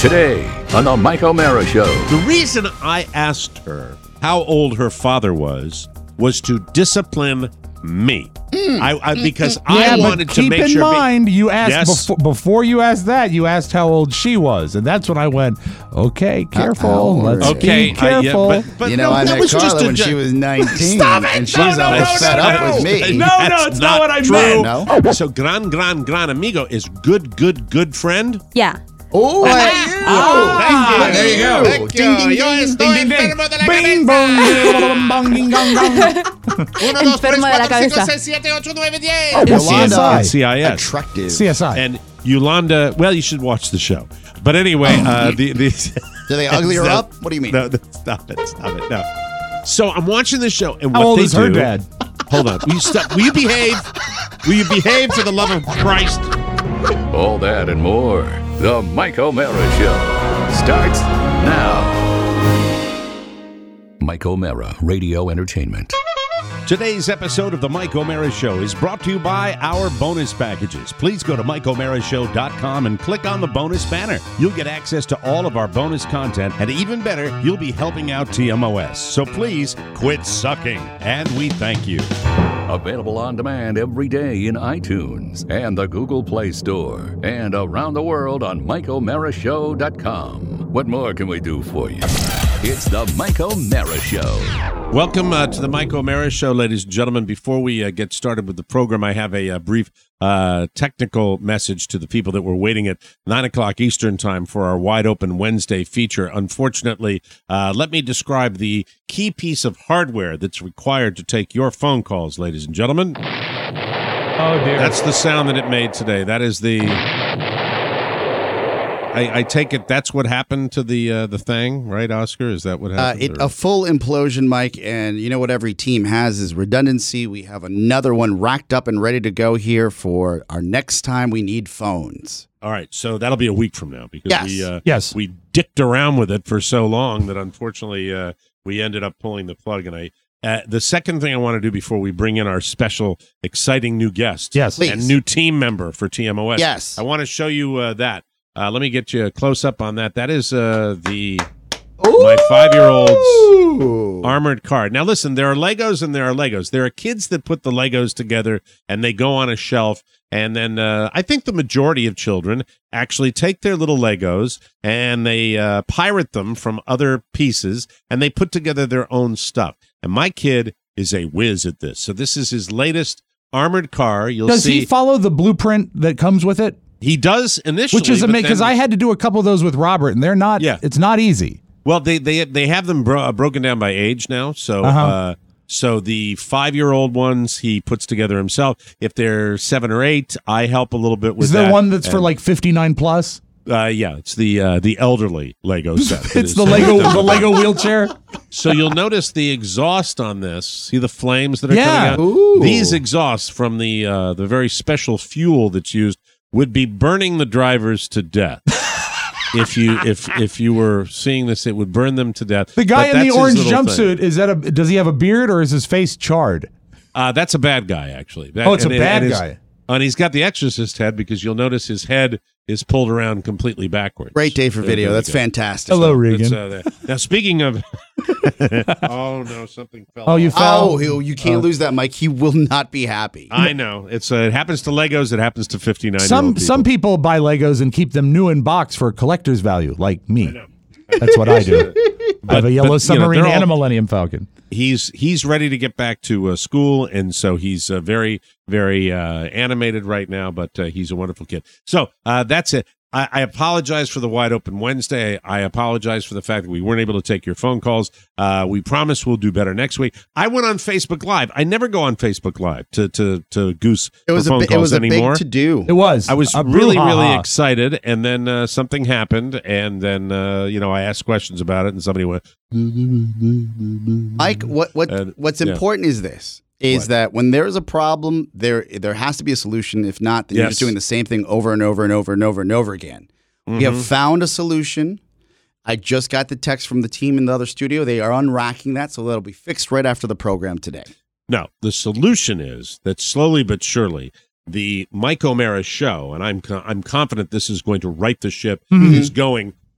Today on the Mike O'Mara Show. The reason I asked her how old her father was to discipline me. Because I wanted to make sure. Keep in mind, you asked before you asked that, you asked how old she was, and that's when I went, okay, careful. Let's be careful. But I met Carla when she was 19. Stop it! And she's all set up with me. No, it's not what I meant. No? So gran amigo is good friend? Yeah. Oh, There you go. Thank you. Yo estoy enfermo de la Bing, cabeza. bong, ding, dong, dong. 1, 2, 3, 4, 5, 6, 7, 8, 9, 10. Yolanda. CIS. Attractive. CSI. And Yolanda, well, you should watch the show. But anyway, Do they ugly her up? What do you mean? No, stop it. No. So I'm watching the show, and How what old they is her do. dad? Hold on. Will you stop? Will you behave? Will you behave for the love of Christ? All that and more. The Mike O'Mara Show starts now. Mike O'Mara Radio Entertainment. Today's episode of the Mike O'Mara Show is brought to you by our bonus packages. Please go to MikeO'MaraShow.com and click on the bonus banner. You'll get access to all of our bonus content, and even better, you'll be helping out TMOS. So please quit sucking, and we thank you. Available on demand every day in iTunes and the Google Play Store, and around the world on MikeO'MaraShow.com. What more can we do for you? It's the Mike O'Mara Show. Welcome to the Mike O'Mara Show, ladies and gentlemen. Before we get started with the program, I have a brief technical message to the people that were waiting at 9 o'clock Eastern time for our Wide Open Wednesday feature. Unfortunately, let me describe the key piece of hardware that's required to take your phone calls, ladies and gentlemen. Oh, dear. That's the sound that it made today. That is the... I take it that's what happened to the thing, right, Oscar? Is that what happened? A full implosion, Mike, and you know what every team has is redundancy. We have another one racked up and ready to go here for our next time we need phones. All right, so that'll be a week from now because we dicked around with it for so long that unfortunately we ended up pulling the plug. And the second thing I want to do before we bring in our special, exciting new guest and new team member for TMOS, I want to show you that. Let me get you a close-up on that. That is my 5-year-old's armored car. Now, listen, there are Legos and there are Legos. There are kids that put the Legos together and they go on a shelf. And then I think the majority of children actually take their little Legos and they pirate them from other pieces and they put together their own stuff. And my kid is a whiz at this. So this is his latest armored car. Does he follow the blueprint that comes with it? He does initially, which is amazing because I had to do a couple of those with Robert, and they're not. Yeah. It's not easy. Well, they have them broken down by age now. So so the 5-year-old ones he puts together himself. If they're 7 or 8, I help a little bit with. Is there one that's for like 59 plus? Yeah, it's the elderly Lego set. It's the Lego wheelchair. So you'll notice the exhaust on this. See the flames that are coming out. Ooh. These exhausts from the very special fuel that's used would be burning the drivers to death. If you were seeing this, it would burn them to death. The guy in the orange jumpsuit, does he have a beard or is his face charred? That's a bad guy, actually. It's a bad guy. And he's got the exorcist head because you'll notice his head is pulled around completely backwards. Great day for video. That's fantastic. Hello, Regan. Now, speaking of... oh, no, something fell Oh, you off. fell? Oh, you can't lose that, Mike. He will not be happy. I know. It happens to Legos. It happens to 59-year-old people. Some people buy Legos and keep them new in box for collector's value, like me. That's what I do. I have a yellow submarine and a Millennium Falcon. He's ready to get back to school, and so he's very, very animated right now, but he's a wonderful kid. So that's it. I apologize for the Wide Open Wednesday. I apologize for the fact that we weren't able to take your phone calls. We promise we'll do better next week. I went on Facebook Live. I never go on Facebook Live to goose phone calls anymore. Big to do. It was. I was really excited, and then something happened, and then I asked questions about it, and somebody went. Mike, what's important is this. That when there's a problem, there has to be a solution. If not, then you're just doing the same thing over and over and over and over and over again. Mm-hmm. We have found a solution. I just got the text from the team in the other studio. They are unracking that, so that'll be fixed right after the program today. No, the solution is that slowly but surely, the Mike O'Mara Show, and I'm confident this is going to right the ship, is going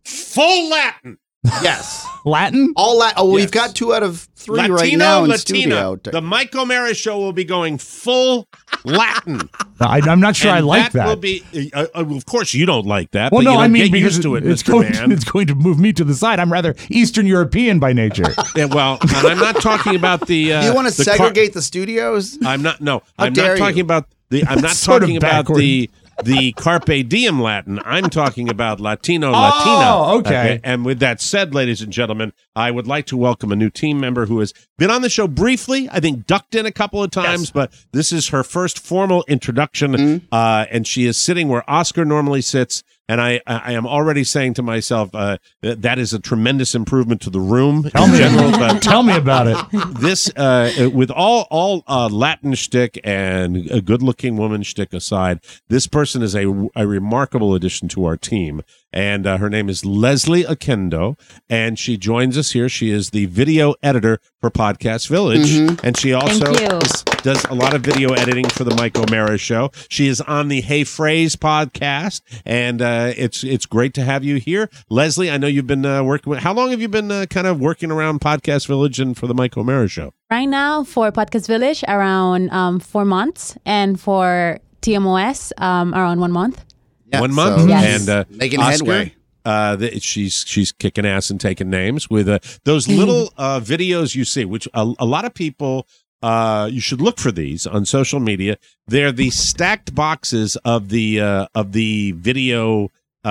full Latin. Yes. Latin? All Latin. Oh, Yes. we've got 2 out of 3 Latino, right now in Latina. studio. The Mike O'Mara Show will be going full Latin. I'm not sure And I like that. Will be, of course, you don't like that. Well, but no, you don't I mean get because used to it, it's Mr. going, Man. it's going to move me to the side. I'm rather Eastern European by nature. Yeah, well, and I'm not talking about the. Do you want to segregate the studios? I'm not. No, How I'm dare not talking you. about the. I'm not Sort of talking about backward. the Carpe Diem Latin. I'm talking about Latino, Latina. Okay. And with that said, ladies and gentlemen, I would like to welcome a new team member who has been on the show briefly. I think ducked in a couple of times, but this is her first formal introduction. And she is sitting where Oscar normally sits. And I am already saying to myself, that is a tremendous improvement to the room in general. But Tell me about it. this, with all Latin shtick and a good-looking woman shtick aside, this person is a remarkable addition to our team. And her name is Leslie Oquendo, and she joins us here. She is the video editor for Podcast Village, and she also does a lot of video editing for the Mike O'Mara Show. She is on the Hey Phrase podcast, and it's great to have you here. Leslie, I know you've been working with, how long have you been kind of working around Podcast Village and for the Mike O'Mara Show? Right now for Podcast Village, around 4 months, and for TMOS, around 1 month. Yeah, 1 month, so Yes. and making Oscar, headway. She's kicking ass and taking names with those little videos you see, which a lot of people. You should look for these on social media. They're the stacked boxes of the video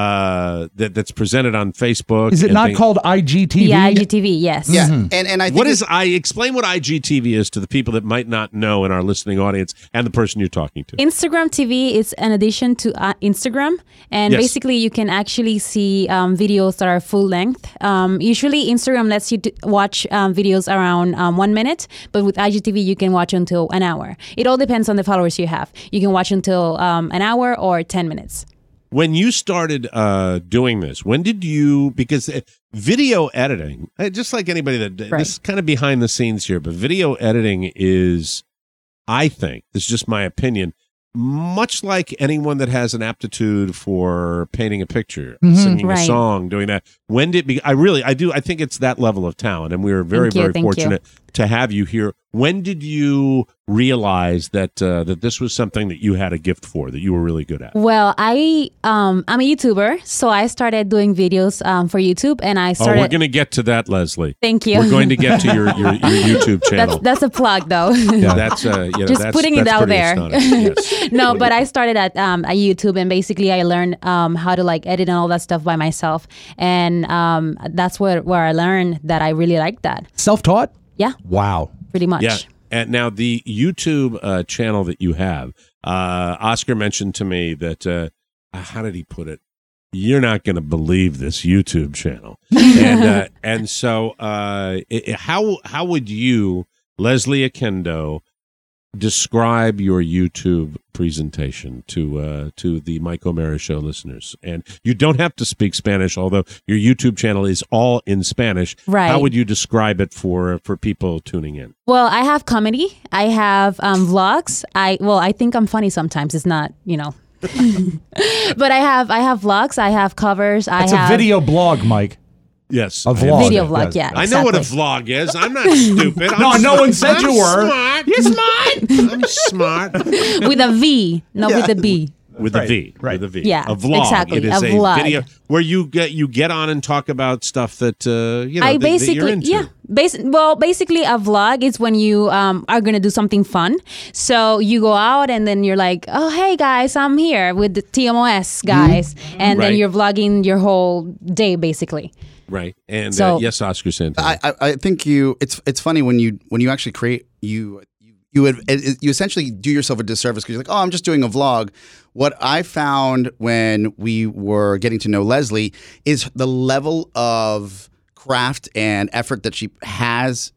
that's presented on Facebook. Is it and not things. called IGTV? Yeah, IGTV, yes. Yeah, and I think What is explain what IGTV is to the people that might not know in our listening audience and the person you're talking to. Instagram TV is an addition to Instagram, and Yes. basically you can actually see videos that are full length. Usually Instagram lets you watch videos around 1 minute, but with IGTV you can watch until an hour. It all depends on the followers you have. You can watch until an hour or 10 minutes. When you started doing this, when did you, because video editing, just like anybody that, Right. this is kind of behind the scenes here, but video editing is, I think, this is just my opinion, much like anyone that has an aptitude for painting a picture, singing a Right. song, doing that. When did, I think it's that level of talent, and we are very, Thank you, very thank you. fortunate to have you here. When did you realize that that this was something that you had a gift for, that you were really good at? Well, I'm a YouTuber, so I started doing videos for YouTube, and I started. Oh, we're going to get to that, Leslie. Thank you. We're going to get to your YouTube channel. That's a plug, though. Yeah, that's Just that's, putting it that's out pretty there. astonishing. Yes. No, but I started at YouTube, and basically I learned how to like edit and all that stuff by myself, and that's where I learned that I really like that. Self-taught? Yeah, Wow. pretty much. Yeah. And now the YouTube channel that you have, Oscar mentioned to me that how did he put it? You're not going to believe this YouTube channel, and so how would you, Leslie Oquendo, describe your YouTube presentation to the Mike O'Mara Show listeners? And you don't have to speak Spanish, although your YouTube channel is all in Spanish. Right. How would you describe it for people tuning in? Well, I have comedy. I have vlogs. I think I'm funny sometimes. It's not, but I have vlogs. I have covers. It's I have a video blog, Mike. Yes. A vlog. video vlog. Yes. Yeah, I know what a exactly. vlog is. I'm not stupid. No, I'm no smart. one said I'm you were. Smart. You're smart. I'm smart. With a V, not with a B. With a V. right. With a V. Yeah, A vlog. exactly, It is a vlog. video where you get on and talk about stuff that I that you're into. Basically a vlog is when you are gonna do something fun. So you go out and then you're like, oh hey guys, I'm here with the TMOS guys, and Right. then you're vlogging your whole day basically. Right. And So- yes, Oscar Santana. I think it's funny when you actually create you essentially do yourself a disservice because you're like, oh, I'm just doing a vlog. What I found when we were getting to know Leslie is the level of craft and effort that she has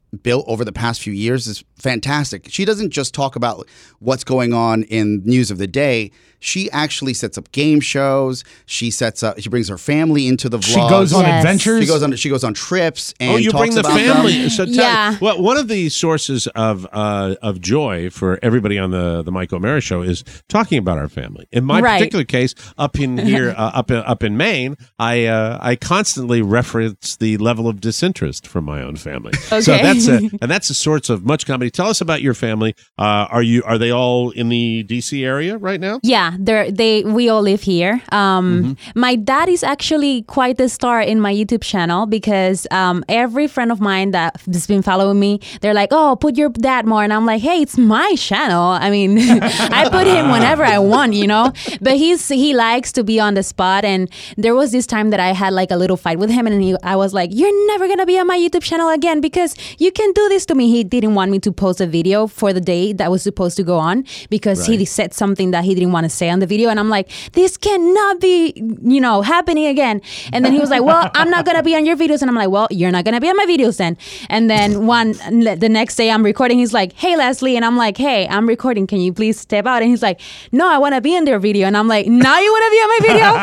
built over the past few years is fantastic. She doesn't just talk about what's going on in news of the day. She actually sets up game shows. She brings her family into the vlogs. She goes on adventures. She goes on trips and you talks bring the about family. them. So well, one of the sources of joy for everybody on the Mike O'Mara show is talking about our family. In my particular case, up in here, up in Maine, I constantly reference the level of disinterest from my own family. Okay. So that's a source of much comedy. Tell us about your family. Are they all in the DC area right now? Yeah, we all live here. My dad is actually quite the star in my YouTube channel because every friend of mine that has been following me, they're like, "Oh, put your dad more," and I'm like, "Hey, it's my channel. I mean, I put him whenever I want, you know." But he likes to be on the spot, and there was this time that I had like a little fight with him, and I was like, "You're never gonna be on my YouTube channel again because you can do this to me." He didn't want me to post a video for the day that was supposed to go on because he said something that he didn't want to say on the video, and I'm like, this cannot be, happening again. And then he was like, well, I'm not gonna be on your videos, and I'm like, well, you're not gonna be on my videos then. And then the next day I'm recording, he's like, hey Leslie, and I'm like, hey, I'm recording, can you please step out? And he's like, no, I want to be in their video. And I'm like, now you want to be on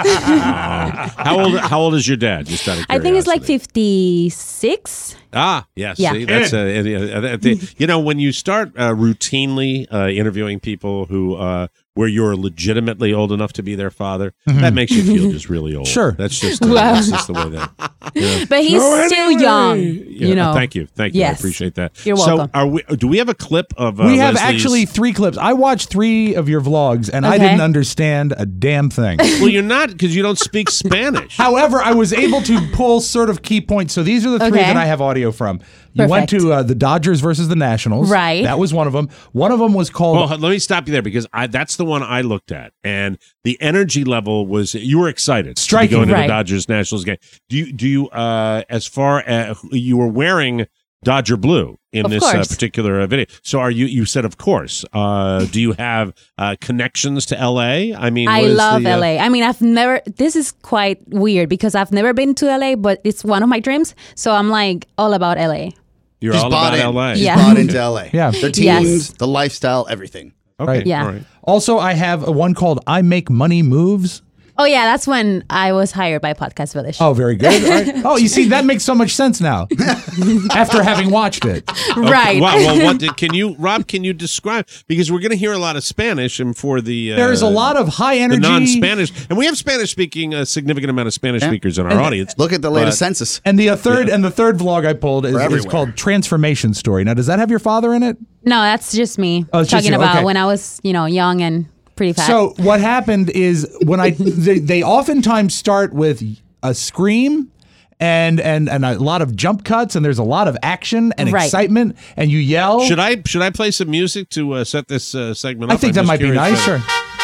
my video? How old is your dad? Just out of curiosity. I think it's like 56. Yes. Yeah. See, that's when you start routinely interviewing people who where you're legitimately old enough to be their father, that makes you feel just really old. Sure, that's just the way that. But he's still young. Thank you. Yes. I appreciate that. You're welcome. So, do we have a clip of? We have actually 3 clips. I watched 3 of your vlogs, and I didn't understand a damn thing. Well, you're not because you don't speak Spanish. However, I was able to pull sort of key points. So these are the 3 that I have audio from. You went to the Dodgers versus the Nationals. Right. That was one of them. One of them was called... Well, let me stop you there because that's the one I looked at. And the energy level was... You were excited. Striking. To go into the Dodgers-Nationals game. Do you as far as... You were wearing Dodger blue in this particular video. So you said, of course. Do you have connections to LA? I mean, I love LA. I mean, I've never, this is quite weird because I've never been to LA, but it's one of my dreams. So I'm like all about LA. You're all about LA. She's bought into LA. Yeah. The teams, the lifestyle, everything. Okay. Right. Yeah. All right. Also, I have one called I Make Money Moves. Oh, yeah, that's when I was hired by Podcast Village. Oh, very good. Right. Oh, you see, that makes so much sense now after having watched it. Right. Okay. Wow. Well, Rob, can you describe? Because we're going to hear a lot of Spanish, and for the there's a lot of high energy, the non-Spanish, and we have Spanish-speaking, a significant amount of Spanish speakers in our audience. Look at the latest census. And the third vlog I pulled is called Transformation Story. Now, does that have your father in it? No, that's just me talking about when I was, young and pretty fat. So what happened is when they oftentimes start with a scream and a lot of jump cuts, and there's a lot of action and excitement, and you yell. Should I play some music to set this segment up? I think that might be nice. Sure.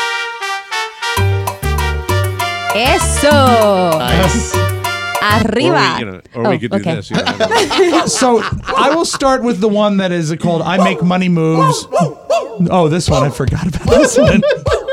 Eso. Nice. Arriba. Or we could do this. So I will start with the one that is called I Make Money Moves. Oh, this one. I forgot about this one.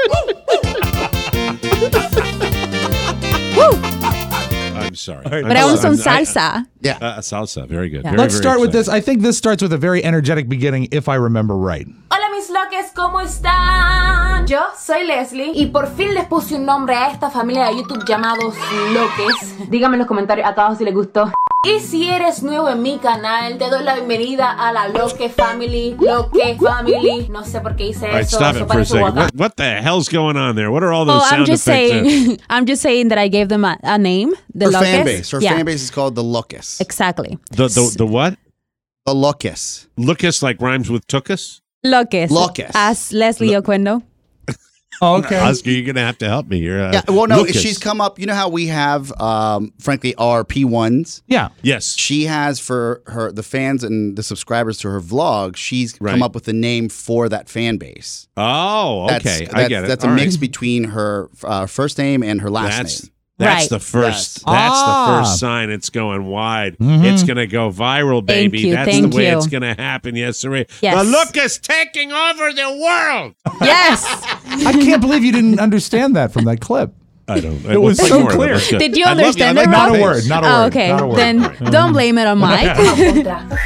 I'm sorry. But I want some salsa. Yeah. Salsa. Very good. Yeah. Very, Let's very start with exciting. this. I think this starts with a very energetic beginning, if I remember right. Hola mis loques, ¿cómo están? Yo soy Leslie y por fin les puse un nombre a esta familia de YouTube llamados Loques. Díganme en los comentarios acá abajo si les gustó. Y si eres nuevo en mi canal, te doy la bienvenida a la Loque Family. Loque Family. No sé por qué hice All right, eso. stop it for a second. What the hell's going on there? What are all those sound effects? I'm just saying that I gave them a name. The Her Loques. fan base. Her fan base is called the Loques. Exactly. The what? The Loques. Lucas like rhymes with Tucus? Loques. Loques. As Leslie Oquendo. Oh, okay. Oscar, you're going to have to help me here. Yeah, well, no, Lucas. she's come up. You know how we have, frankly, our P1s? Yeah. Yes. She has for the fans and the subscribers to her vlog, she's come up with a name for that fan base. Oh, okay. I get it. That's a mix between her first name and her last name. That's the first. Yes. That's the first sign. It's going wide. It's going to go viral, baby. That's the way it's going to happen. Yes, sir. Yes. The Lucas taking over the world. Yes. I can't believe you didn't understand that from that clip. I don't. It was so clear. Did you understand it? Not a word. Not a word. Okay. Not a word. Then don't blame it on Mike.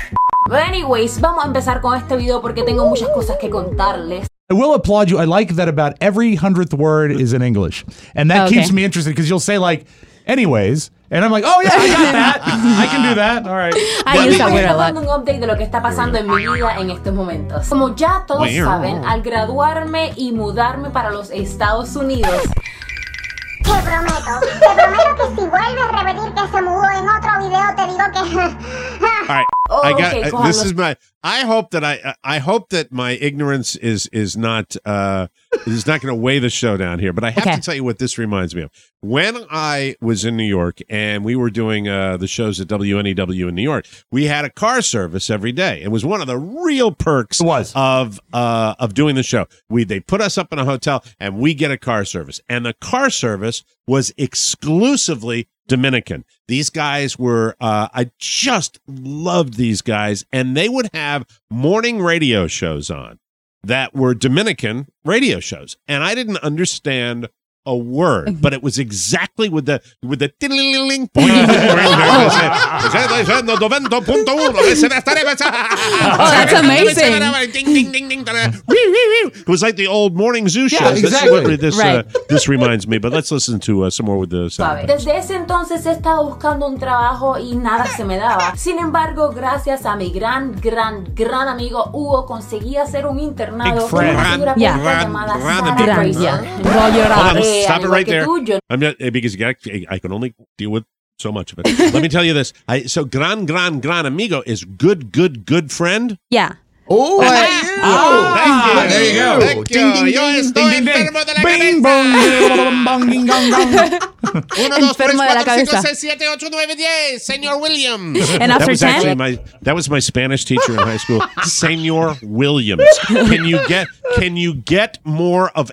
But anyways, vamos a empezar con este video porque tengo muchas cosas que contarles. I will applaud you. I like that about every 100th word is in English. And that keeps me interested because you'll say like, anyways, and I'm like, oh yeah, I got that. I can do that. All right. I use that word a lot. Un update de lo que está pasando en mi vida en estos momentos. Como ya todos saben, al graduarme y mudarme para los Estados Unidos, Te prometo que si vuelves a repetir que se mudó en otro video, te digo que... All right, I got. This is my. I hope that my ignorance is not going to weigh the show down here. But I have to tell you what this reminds me of. When I was in New York and we were doing the shows at WNEW in New York, we had a car service every day. It was one of the real perks of doing the show. They put us up in a hotel and we get a car service, and the car service was exclusively Dominican. These guys were, I just loved these guys, and they would have morning radio shows on that were Dominican radio shows, and I didn't understand a word, but it was exactly with the tiddling. Oh, that's amazing. It was like the old morning zoo show. Exactly. This reminds me, but let's listen to some more with the sound. Desde ese entonces he estado buscando un trabajo y nada se me daba. Sin embargo, gracias a mi gran amigo Hugo, conseguí hacer un internado en una figura pública llamada Sarah Fraser. Stop it right there. I'm not, because I can only deal with so much of it. Let me tell you this. So gran amigo is good friend. Yeah. Oh, there you go. Thank you. Yo estoy enfermo de la cabeza. 1, 2, 3, 4, 5, 6, 7, 8, 9, 10. Senor Williams. And after 10? That was my Spanish teacher in high school. Senor Williams. Can you get more of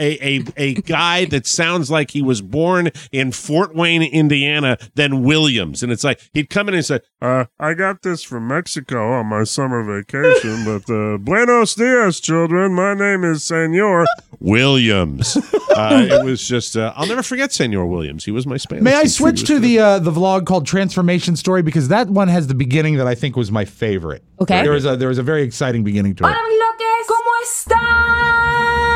a guy that sounds like he was born in Fort Wayne, Indiana, than Williams? And it's like he'd come in and say, "I got this from Mexico on my summer vacation, but buenos dias, children. My name is Senor Williams." It was just I'll never forget Senor Williams. He was my Spanish teacher. May I teacher. switch to the vlog called Transformation Story, because that one has the beginning that I think was my favorite. Okay. There was a very exciting beginning to it. Hola mis loques, ¿cómo están?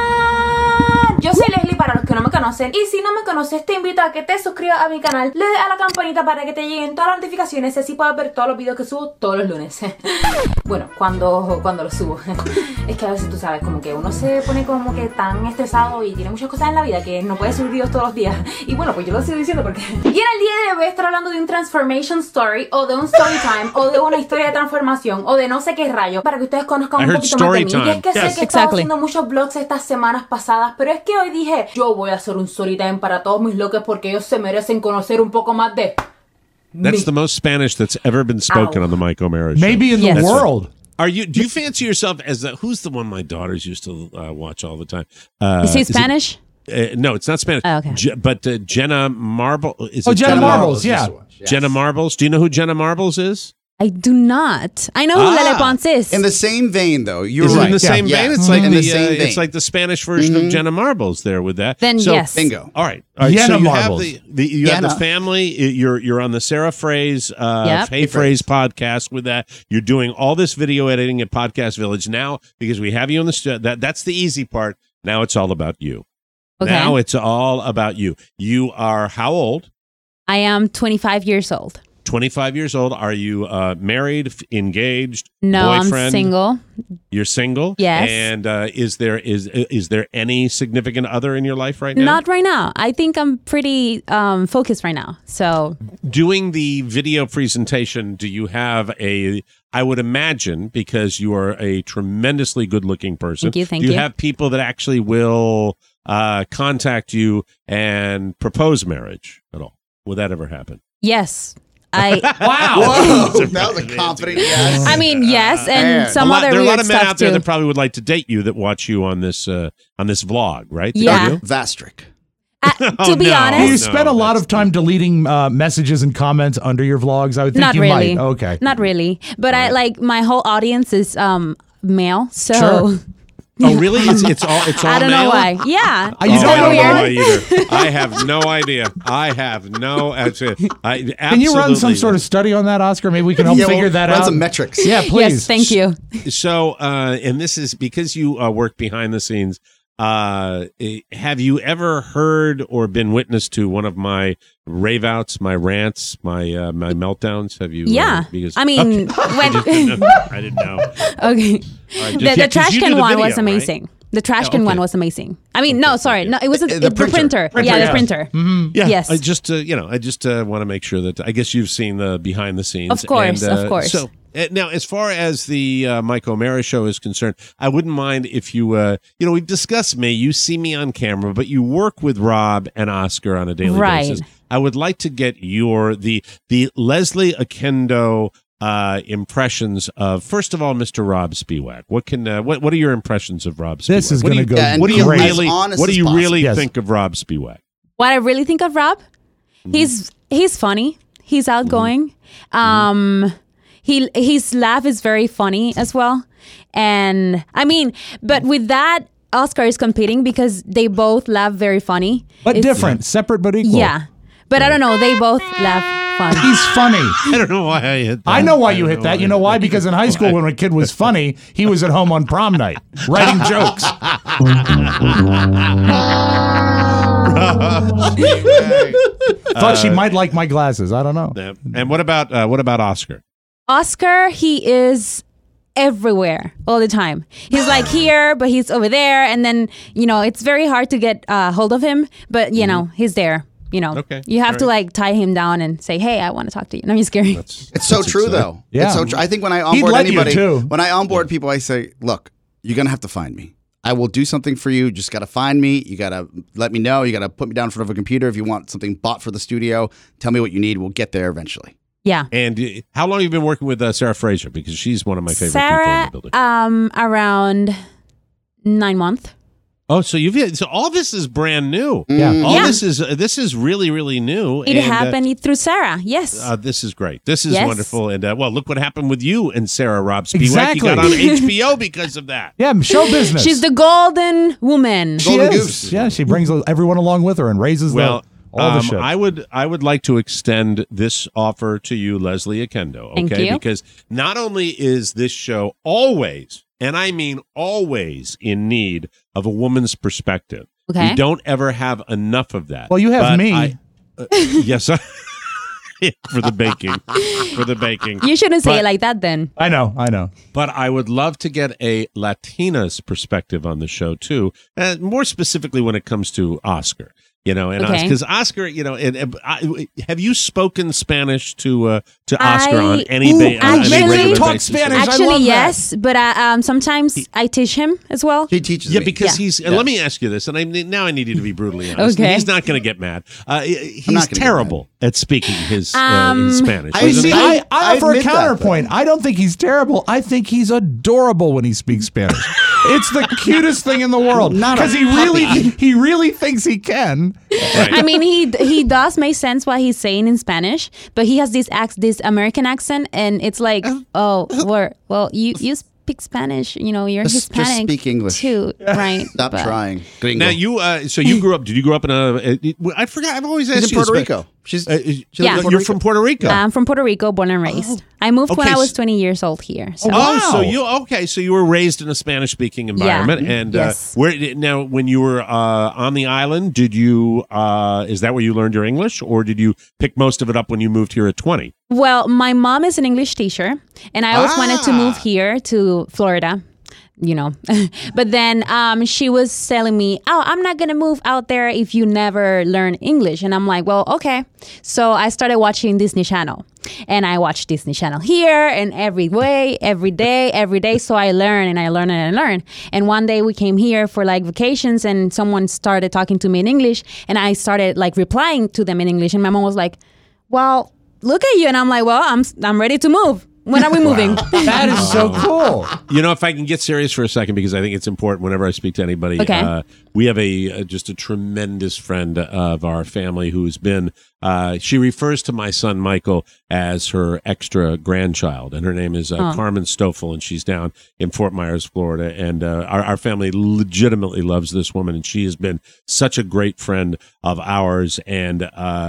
Yo soy Leslie para los que no me conocen, y si no me conoces te invito a que te suscribas a mi canal, le des a la campanita para que te lleguen todas las notificaciones y así puedas ver todos los videos que subo todos los lunes. Bueno, cuando los subo. Es que a veces tú sabes, como que uno se pone como que tan estresado y tiene muchas cosas en la vida que no puede subir videos todos los días. Y bueno, pues yo lo sigo diciendo porque... Y en el día de hoy voy a estar hablando de un transformation story, o de un story time, o de una historia de transformación, o de no sé qué rayo, para que ustedes conozcan un poquito más de mí. Y es que sé que he estado haciendo muchos vlogs estas semanas pasadas, pero es que hoy dije, yo voy a hacer un story time para todos mis loques porque ellos se merecen conocer un poco más de... That's the most Spanish that's ever been spoken on the Mike O'Mara show. Maybe in the world. Do you fancy yourself as who's the one my daughters used to watch all the time? Is he Spanish? No, it's not Spanish. Oh, okay. But Jenna Marbles. Jenna Marbles, yeah. Yes. Jenna Marbles. Do you know who Jenna Marbles is? I do not. I know who Lele Pons is. In the same vein, though, you're right. In the same vein, it's like the same vein. It's like the Spanish version of Jenna Marbles. There with that. Then yes, bingo. All right. Jenna so you Marbles. have you have the family. You're on the Sarah Fraser Hey Fraser podcast with that. You're doing all this video editing at Podcast Village now because we have you in the that's the easy part. Now it's all about you. Okay. Now it's all about you. You are how old? I am 25 years old. 25 years old. Are you married, engaged, no, boyfriend? I'm single. You're single? Yes. And is there any significant other in your life right now? Not right now. I think I'm pretty focused right now. So doing the video presentation, do you have I would imagine, because you are a tremendously good-looking person. Thank you. Do you have people that actually will contact you and propose marriage at all? Will that ever happen? Yes. Wow. That was a confident yes. I mean, yes, and some other there are a lot weird of men stuff out there too. that probably would like to date you that watch you on this vlog, right? Yeah. Vastric. To be honest, you spend a lot of time deleting messages and comments under your vlogs. I would think not you really. might. Okay. Not really. But I like my whole audience is male, so Sure. Oh, really? It's all I don't male? know why. Yeah. You don't I don't know know why either. I have no idea. I have no. Can you run some sort of study on that, Oscar? Maybe we can help figure that run out. some metrics. Yeah, please. Yes, thank you. So, and this is because you work behind the scenes. Have you ever heard or been witness to one of my rave outs, my rants, my meltdowns? Have you? Yeah. Because I mean, I didn't know. Okay. Right, The trash you do can the one video, was amazing. The trash can okay. one was amazing. I mean, no, sorry, no, it wasn't The the printer. Yeah, the printer. Yeah, Yes. I just want to make sure that I guess you've seen the behind the scenes. Of course, and, of course. So now, as far as the Mike O'Mara show is concerned, I wouldn't mind if you, we've discussed me. You see me on camera, but you work with Rob and Oscar on a daily Right. basis. I would like to get the Leslie Akendo impressions of, first of all, Mr. Rob Spiewak. What are your impressions of Rob Spiewak? This is What do going to you- go Yeah, and What do you great. really? honest What do as you possible. really Yes. think of Rob Spiewak? What I really think of Rob, he's funny. He's outgoing. His laugh is very funny as well. And I mean, but with that, Oscar is competing because they both laugh very funny. But It's- different, separate but equal. Yeah. But I don't know. They both laugh funny. He's funny. I don't know why I hit that. I know why you hit that. You know why? Because in high school, when a kid was funny, he was at home on prom night writing jokes. Thought she might like my glasses. I don't know. Yeah. And what about Oscar? Oscar, he is everywhere all the time. He's like here, but he's over there. And then, it's very hard to get hold of him. But, he's there. Okay. You have All to right. like tie him down and say, hey, I want to talk to you. No, I'm just kidding. It's so true, though. Yeah. It's so true. I think when I He'd onboard let you, anybody, too. when I onboard people, I say, look, you're going to have to find me. I will do something for you. Just got to find me. You got to let me know. You got to put me down in front of a computer. If you want something bought for the studio, tell me what you need. We'll get there eventually. Yeah. And how long have you been working with Sarah Fraser? Because she's one of my favorite people in Sarah, the building. around 9 months. Oh, so so all this is brand new. Yeah. All Yeah. this is really, really new. It and, happened through Sarah. Yes. This is great. This is Yes. wonderful. And look what happened with you and Sarah Rob Spiewak. Exactly. You got on HBO because of that. Yeah, show business. She's the golden woman. She Golden is. Goose. Yeah, she brings everyone along with her and raises Well, all the shit. I would like to extend this offer to you, Leslie Akendo. Okay, Thank you. because not only is this show always, and I mean always, in need of a woman's perspective. Okay. We don't ever have enough of that. Well, you have But me. Yes, for the baking. For the baking. You shouldn't say But- it like that then. I know. But I would love to get a Latina's perspective on the show too, more specifically when it comes to Oscar. And Okay. because Oscar, have you spoken Spanish to Oscar on any Ooh, on any actually- regular Talk basis? Spanish. I Actually, love that. yes, but sometimes I teach him as well. He teaches Yeah, me. because Yeah. he's. Let me ask you this, and now I need you to be brutally honest. Okay. He's not going to get mad. He's not gonna get terrible at speaking his Spanish. I isn't see- he? I I offer a admit that, counterpoint. I don't think he's terrible. I think he's adorable when he speaks Spanish. It's the cutest thing in the world Not a because he really thinks he can. I mean, he does make sense what he's saying in Spanish, but he has this American accent, and it's like, you speak Spanish, you're Just Hispanic speak English. too, right? Stop But trying. Now you. So you grew up. Did you grow up in a? I forgot. I've always asked She's in you. Puerto this, but- Rico. She's Yeah. You're from Puerto Rico. I'm from Puerto Rico, born and raised. I moved when Okay, I was so- 20 years old here. So. Wow. So you were raised in a Spanish-speaking environment, and Yes. when you were on the island, did you is that where you learned your English, or did you pick most of it up when you moved here at 20? Well, my mom is an English teacher, and I always wanted to move here to Florida. But then she was telling me, I'm not going to move out there if you never learn English. And I'm like, well, okay. So I started watching Disney Channel, and I watched Disney Channel here and every day. So I learn and I learn and I learn. And one day we came here for like vacations, and someone started talking to me in English, and I started like replying to them in English. And my mom was like, well, look at you. And I'm like, well, I'm ready to move. When are we moving? That is so cool. If I can get serious for a second, because I think it's important whenever I speak to anybody. Okay. We have just a tremendous friend of our family who's been she refers to my son Michael as her extra grandchild, and her name is Carmen Stoffel, and she's down in Fort Myers, Florida. And our family legitimately loves this woman, and she has been such a great friend of ours. And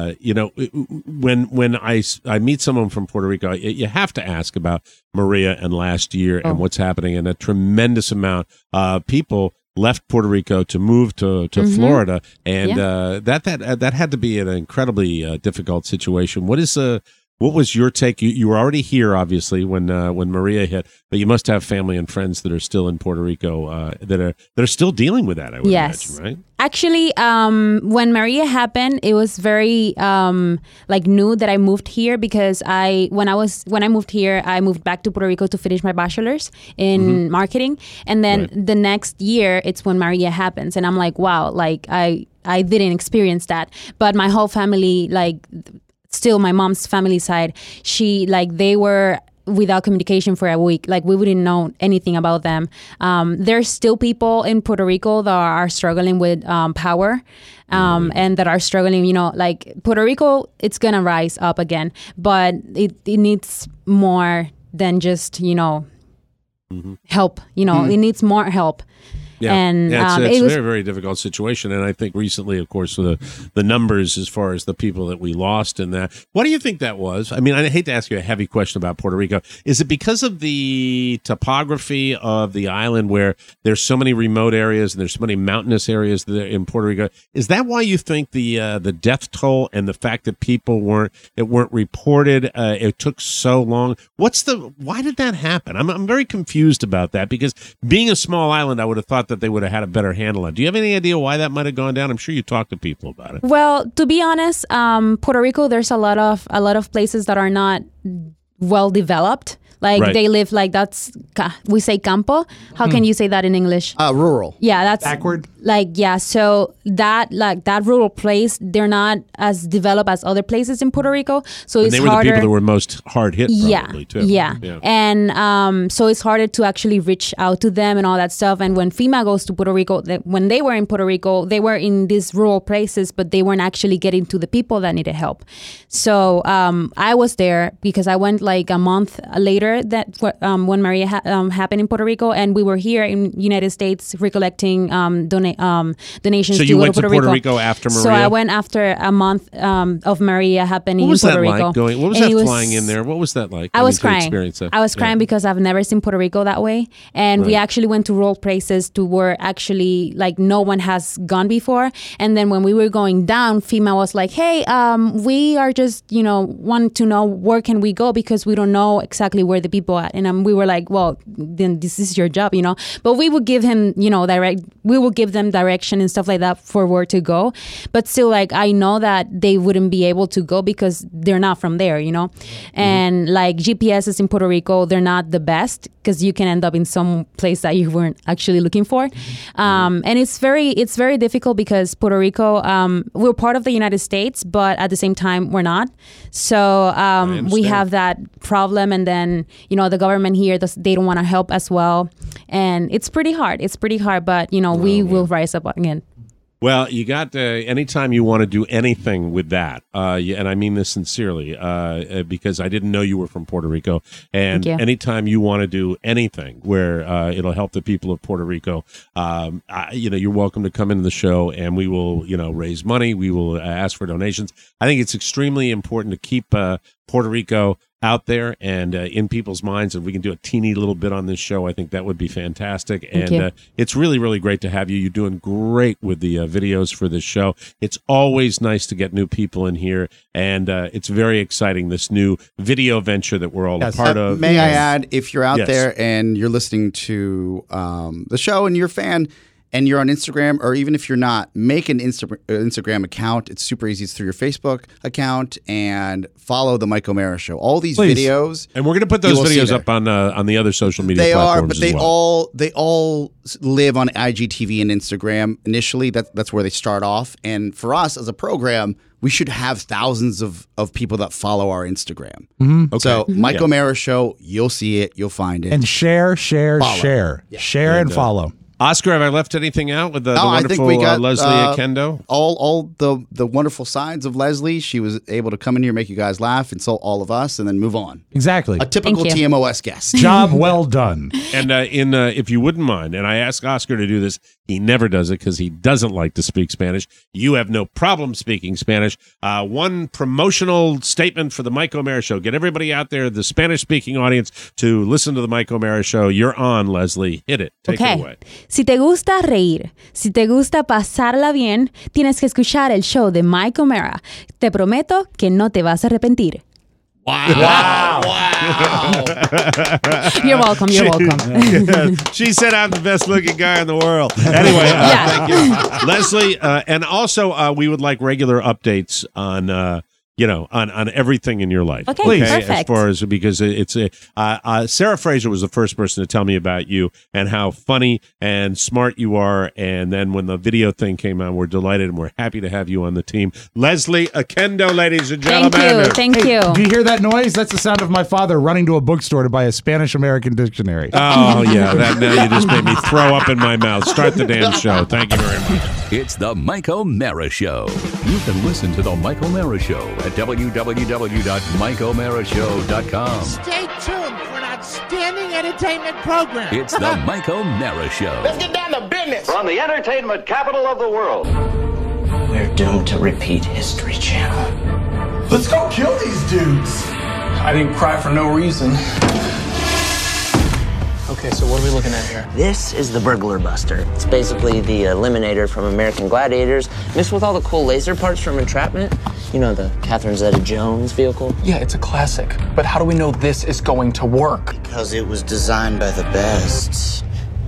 when I meet someone from Puerto Rico, you have to ask about Maria and last year and what's happening, and a tremendous amount of people left Puerto Rico to move to Florida, and that had to be an incredibly difficult situation. What was your take? You were already here, obviously, when Maria hit, but you must have family and friends that are still in Puerto Rico that are still deling with that. I would imagine, right? Actually, when Maria happened, it was very new that I moved here, because when I moved here, I moved back to Puerto Rico to finish my bachelor's in marketing, and then the next year it's when Maria happens, and I'm like, wow, like I didn't experience that, but my whole family, like, still my mom's family side, they were without communication for a week. Like, we wouldn't know anything about them. There's still people in Puerto Rico that are struggling with power, and that are struggling, like Puerto Rico, it's going to rise up again, but it needs more than just, help, it needs more help. Yeah, and it's a very, very difficult situation. And I think recently, of course, the numbers as far as the people that we lost in that. What do you think that was? I mean, I hate to ask you a heavy question about Puerto Rico. Is it because of the topography of the island, where there's so many remote areas and there's so many mountainous areas in Puerto Rico? Is that why you think the death toll and the fact that people weren't reported, it took so long? Why did that happen? I'm very confused about that, because being a small island, I would have thought that they would have had a better handle on it. Do you have any idea why that might have gone down? I'm sure you talked to people about it. Well, to be honest, Puerto Rico, there's a lot of places that are not well developed. Like, they live we say campo. How can you say that in English? Rural. Yeah, that's backward. So that rural place, they're not as developed as other places in Puerto Rico. So it's harder. They were the people that were most hard hit, probably, too. Yeah. And so it's harder to actually reach out to them and all that stuff. And when FEMA goes to Puerto Rico, when they were in Puerto Rico, they were in these rural places, but they weren't actually getting to the people that needed help. So I was there because I went like a month later when Maria happened in Puerto Rico, and we were here in United States recollecting donations. So you went to Puerto Rico. Rico after Maria? So I went after a month of Maria happening in Puerto Rico. What was that flying in there? What was that like? I was crying. I was crying because I've never seen Puerto Rico that way, and we actually went to rural places to where actually like no one has gone before. And then when we were going down, FEMA was like, "Hey, we are just want to know where can we go, because we don't know exactly where the people at." And we were like, "Well, then this is your job, But we would give him, we will give them direction and stuff like that for where to go. But still, like, I know that they wouldn't be able to go because they're not from there, And like GPSs in Puerto Rico, they're not the best, because you can end up in some place that you weren't actually looking for. And it's very difficult because Puerto Rico, we're part of the United States, but at the same time, we're not. So we have that problem. And then, the government here, they don't want to help as well. And it's pretty hard. But, we will rise up again. Well, you got anytime you want to do anything with that, and I mean this sincerely, because I didn't know you were from Puerto Rico, and anytime you want to do anything where it'll help the people of Puerto Rico, you're welcome to come into the show, and we will, raise money. We will ask for donations. I think it's extremely important to keep Puerto Rico out there and in people's minds, and we can do a teeny little bit on this show. I think that would be fantastic. And it's really, really great to have you. You're doing great with the videos for this show. It's always nice to get new people in here, and it's very exciting, this new video venture that we're all a part of. May I add, if you're out there and you're listening to the show and you're a fan, and you're on Instagram, or even if you're not, make an Instagram account. It's super easy. It's through your Facebook account, and follow the Mike O'Mara Show. All these videos, and we're going to put those videos up on the other social media platforms. They all live on IGTV and Instagram initially. That's where they start off. And for us as a program, we should have thousands of people that follow our Instagram. Okay. So Mike O'Mara Show, you'll see it, you'll find it, and share, follow. share and follow. Oscar, have I left anything out with the I wonderful think we got, Leslie Akendo? All the wonderful sides of Leslie. She was able to come in here, make you guys laugh, insult all of us, and then move on. Exactly. A typical TMOS guest. Job well done. And if you wouldn't mind, and I ask Oscar to do this, he never does it because he doesn't like to speak Spanish. You have no problem speaking Spanish. One promotional statement for the Mike O'Mara Show. Get everybody out there, the Spanish-speaking audience, to listen to the Mike O'Mara Show. You're on, Leslie. Hit it. Take it away. Si te gusta reír, si te gusta pasarla bien, tienes que escuchar el show de Mike O'Mara. Te prometo que no te vas a arrepentir. Wow. You're welcome. You're welcome. She said I'm the best looking guy in the world. Anyway, thank you. Leslie, and also we would like regular updates on on everything in your life. Okay, perfect. As far as, because it's Sarah Fraser was the first person to tell me about you and how funny and smart you are. And then when the video thing came on, we're delighted and we're happy to have you on the team. Leslie Akendo, ladies and gentlemen. Thank you. Do you hear that noise? That's the sound of my father running to a bookstore to buy a Spanish-American dictionary. Oh, yeah. Now you just made me throw up in my mouth. Start the damn show. Thank you very much. It's the Mike O'Mara Show. You can listen to the Mike O'Mara Show at www.mikeomarashow.com. Stay tuned for an outstanding entertainment program. It's the Mike O'Mara Show. Let's get down to business. From the entertainment capital of the world. We're doomed to repeat History Channel. Let's go kill these dudes. I didn't cry for no reason. Okay, so what are we looking at here? This is the Burglar Buster. It's basically the Eliminator from American Gladiators, mixed with all the cool laser parts from Entrapment. You know, the Catherine Zeta-Jones vehicle? Yeah, it's a classic. But how do we know this is going to work? Because it was designed by the best.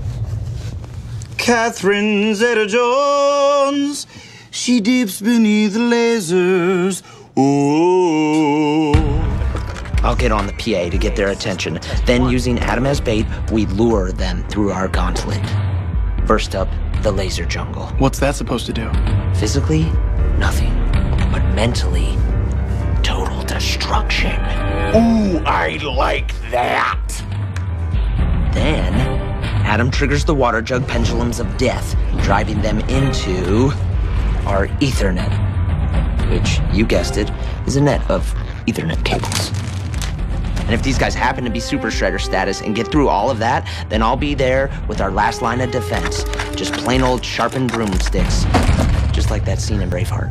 Catherine Zeta-Jones, she dips beneath the lasers. Ooh. I'll get on the PA to get their attention. Then, using Adam as bait, we lure them through our gauntlet. First up, the laser jungle. What's that supposed to do? Physically, nothing. But mentally, total destruction. Ooh, I like that. Then, Adam triggers the water jug pendulums of death, driving them into our Ethernet, which, you guessed it, is a net of Ethernet cables. And if these guys happen to be Super Shredder status and get through all of that, then I'll be there with our last line of defense. Just plain old sharpened broomsticks. Just like that scene in Braveheart.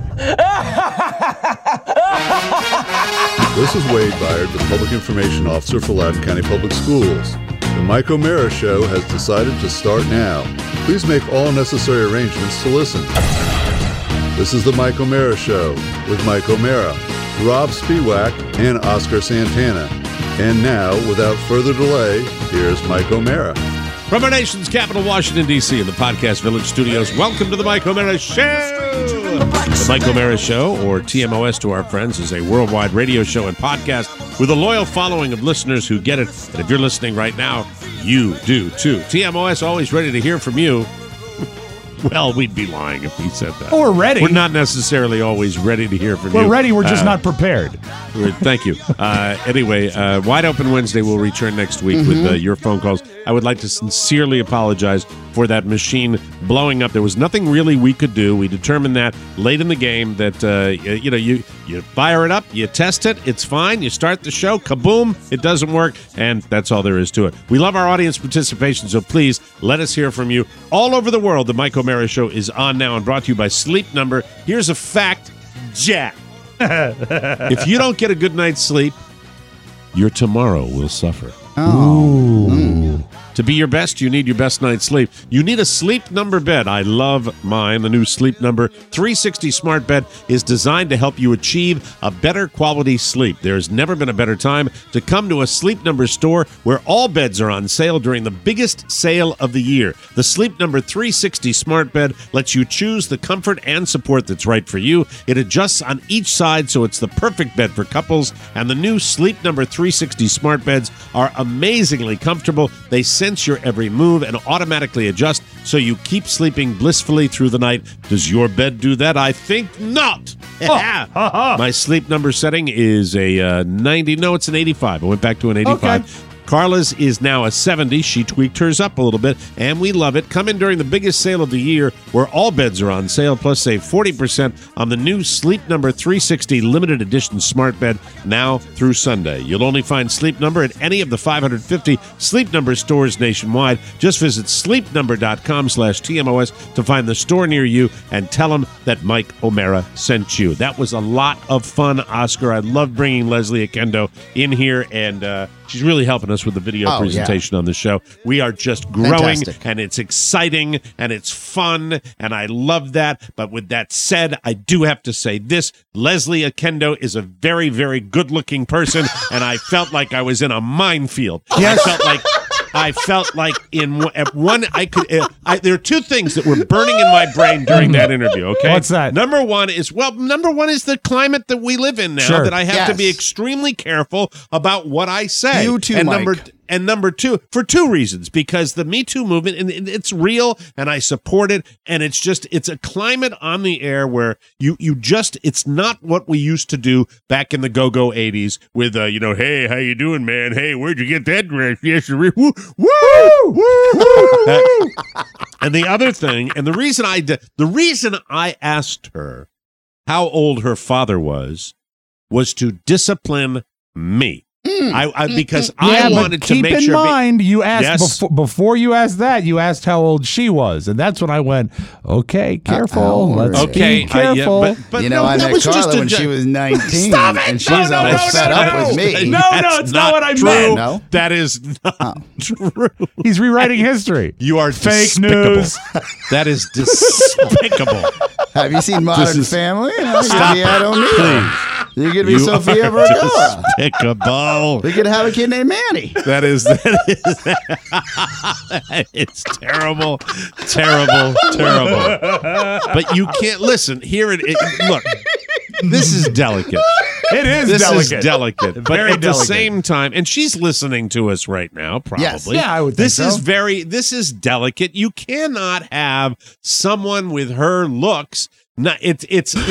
This is Wade Byard, the Public Information Officer for Loudoun County Public Schools. The Mike O'Mara Show has decided to start now. Please make all necessary arrangements to listen. This is the Mike O'Mara Show with Mike O'Mara, Rob Spiewak, and Oscar Santana. And now, without further delay, here's Mike O'Mara. From our nation's capital, Washington, D.C., in the Podcast Village studios, welcome to the Mike O'Mara Show. The Mike O'Mara Show, or TMOS to our friends, is a worldwide radio show and podcast with a loyal following of listeners who get it. And if you're listening right now, you do too. TMOS, always ready to hear from you. Well, we'd be lying if we said that. Or ready. We're not necessarily always ready to hear from you. We're ready, we're just not prepared. Thank you. Anyway, Wide Open Wednesday will return next week with your phone calls. I would like to sincerely apologize for that machine blowing up. There was nothing really we could do. We determined that late in the game that, you fire it up, you test it, it's fine, you start the show, kaboom, it doesn't work, and that's all there is to it. We love our audience participation, so please let us hear from you. All over the world, the Mike O'Mara Show is on now and brought to you by Sleep Number. Here's a fact, Jack. If you don't get a good night's sleep, your tomorrow will suffer. To be your best, you need your best night's sleep. You need a Sleep Number bed. I love mine. The new Sleep Number 360 smart bed is designed to help you achieve a better quality sleep. There's never been a better time to come to a Sleep Number store where all beds are on sale during the biggest sale of the year. The Sleep Number 360 smart bed lets you choose the comfort and support that's right for you. It adjusts on each side, so it's the perfect bed for couples. And the new Sleep Number 360 smart beds are amazingly comfortable. They sense your every move and automatically adjust so you keep sleeping blissfully through the night. Does your bed do that? I think not. My Sleep Number setting is a 90. No, it's an 85. I went back to an 85. Okay. Carla's is now a 70. She tweaked hers up a little bit, and we love it. Come in during the biggest sale of the year, where all beds are on sale, plus save 40% on the new Sleep Number 360 limited edition smart bed now through Sunday. You'll only find Sleep Number at any of the 550 Sleep Number stores nationwide. Just visit sleepnumber.com/TMOS to find the store near you and tell them that Mike O'Mara sent you. That was a lot of fun, Oscar. I love bringing Leslie Akendo in here, and she's really helping us with the video presentation on the show. We are just growing, and it's exciting, and it's fun, and I love that. But with that said, I do have to say this. Leslie Akendo is a very, very good-looking person, and I felt like I was in a minefield. Yes. I felt like in one, there are two things that were burning in my brain during that interview, okay? What's that? Number one is the climate that we live in now, that I have to be extremely careful about what I say. You too, Mike. And number two, for two reasons, because the Me Too movement, and it's real, and I support it, and it's a climate on the air where it's not what we used to do back in the go-go 80s with, hey, how you doing, man? Hey, where'd you get that dress? Yes, woo, woo, woo. And the other thing, and the reason I asked her how old her father was to discipline me. Because I wanted to make sure. Keep in mind, you asked before you asked that, you asked how old she was, and that's when I went, okay, careful, let's be careful. But I met Carla when she was 19, Stop it! And she's almost fed up with me. No, it's not what I meant. No? That is not true. He's rewriting history. You are fake despicable. news. That is despicable. Have you seen Modern Family? Stop I don't need please. You could be Sofia Vergara. Despicable. We could have a kid named Manny. It's terrible. But you can't listen. Look, this is delicate. It is this delicate. Is delicate. But Very at the delicate. same time, and she's listening to us right now, probably. Yes. Yeah, I would think so. This is delicate. You cannot have someone with her looks. This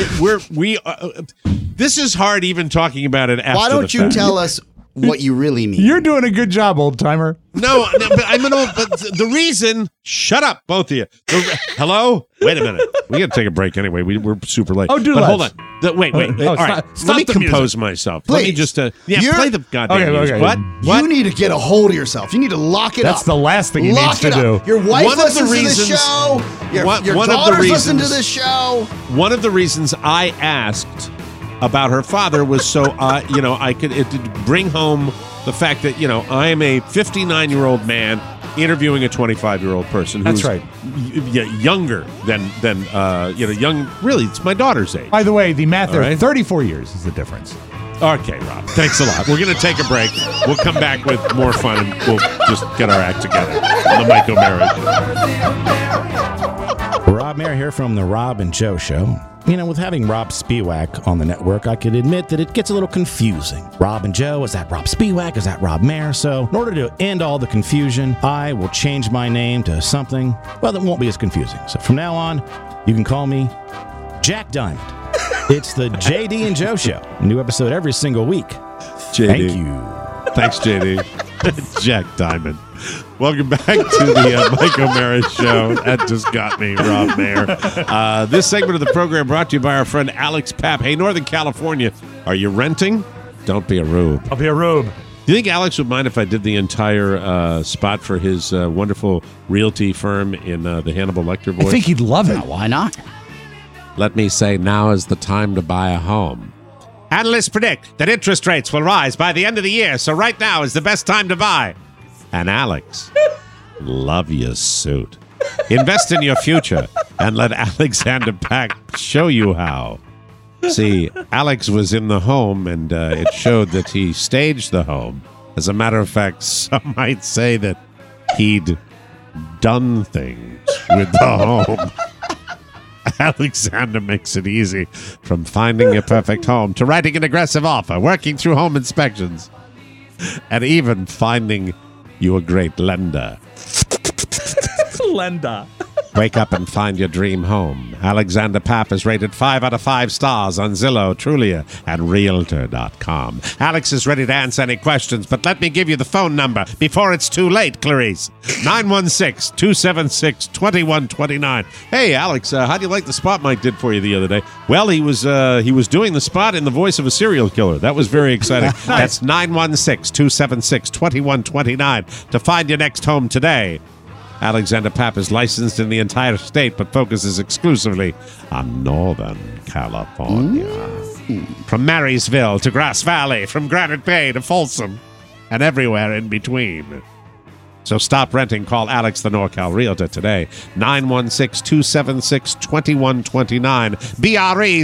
is hard even talking about it after. Why don't you fact. tell us what you really mean? You're doing a good job, old timer. No, but the reason. Shut up, both of you. Hello. Wait a minute. We got to take a break anyway. We're super late. Oh, do but let's. hold on. Wait. All right. Let me compose myself. Please. Let me just. Play the goddamn music. Okay. What? You need to get a hold of yourself. You need to lock it up. That's the last thing he needs to do. Your wife One of the listens to reasons- the show. Your one of the daughters listen to reasons- this show. One of the reasons I asked about her father was so I could bring home the fact that I am a 59-year-old man interviewing a 25-year-old person who's That's right. Younger than young. Really, it's my daughter's age. By the way, the math there, right. 34 years is the difference. Okay, Rob. Thanks a lot. We're going to take a break. We'll come back with more fun, and we'll just get our act together on the Mike O'Mara Show. Rob Mayer here from the Rob and Joe Show. With having Rob Spiewak on the network, I could admit that it gets a little confusing. Rob and Joe, is that Rob Spiewak? Is that Rob Mayer? So, in order to end all the confusion, I will change my name to something, that won't be as confusing. So, from now on, you can call me Jack Diamond. It's the JD and Joe Show. A new episode every single week. JD. Thank you. Thanks, JD. Jack Diamond. Welcome back to the Mike O'Mara Show. That just got me, Rob Mayer. This segment of the program brought to you by our friend Alex Papp. Hey, Northern California, are you renting? Don't be a rube. I'll be a rube. Do you think Alex would mind if I did the entire spot for his wonderful realty firm in the Hannibal Lecter voice? I think he'd love it. Why not? Let me say, now is the time to buy a home. Analysts predict that interest rates will rise by the end of the year, so right now is the best time to buy. And Alex, love your suit. Invest in your future and let Alexander Pack show you how. See, Alex was in the home, and it showed that he staged the home. As a matter of fact, some might say that he'd done things with the home. Alexander makes it easy, from finding your perfect home to writing an aggressive offer, working through home inspections, and even finding you a great lender. Lenda. Wake up and find your dream home. Alexander Papp is rated 5 out of 5 stars on Zillow, Trulia, and Realtor.com. Alex is ready to answer any questions, but let me give you the phone number before it's too late, Clarice. 916-276-2129. Hey, Alex, how do you like the spot Mike did for you the other day? Well, he was doing the spot in the voice of a serial killer. That was very exciting. That's 916-276-2129 to find your next home today. Alexander Papp is licensed in the entire state, but focuses exclusively on Northern California. From Marysville to Grass Valley, from Granite Bay to Folsom, and everywhere in between. So stop renting. Call Alex the NorCal Realtor today. 916-276-2129. BRE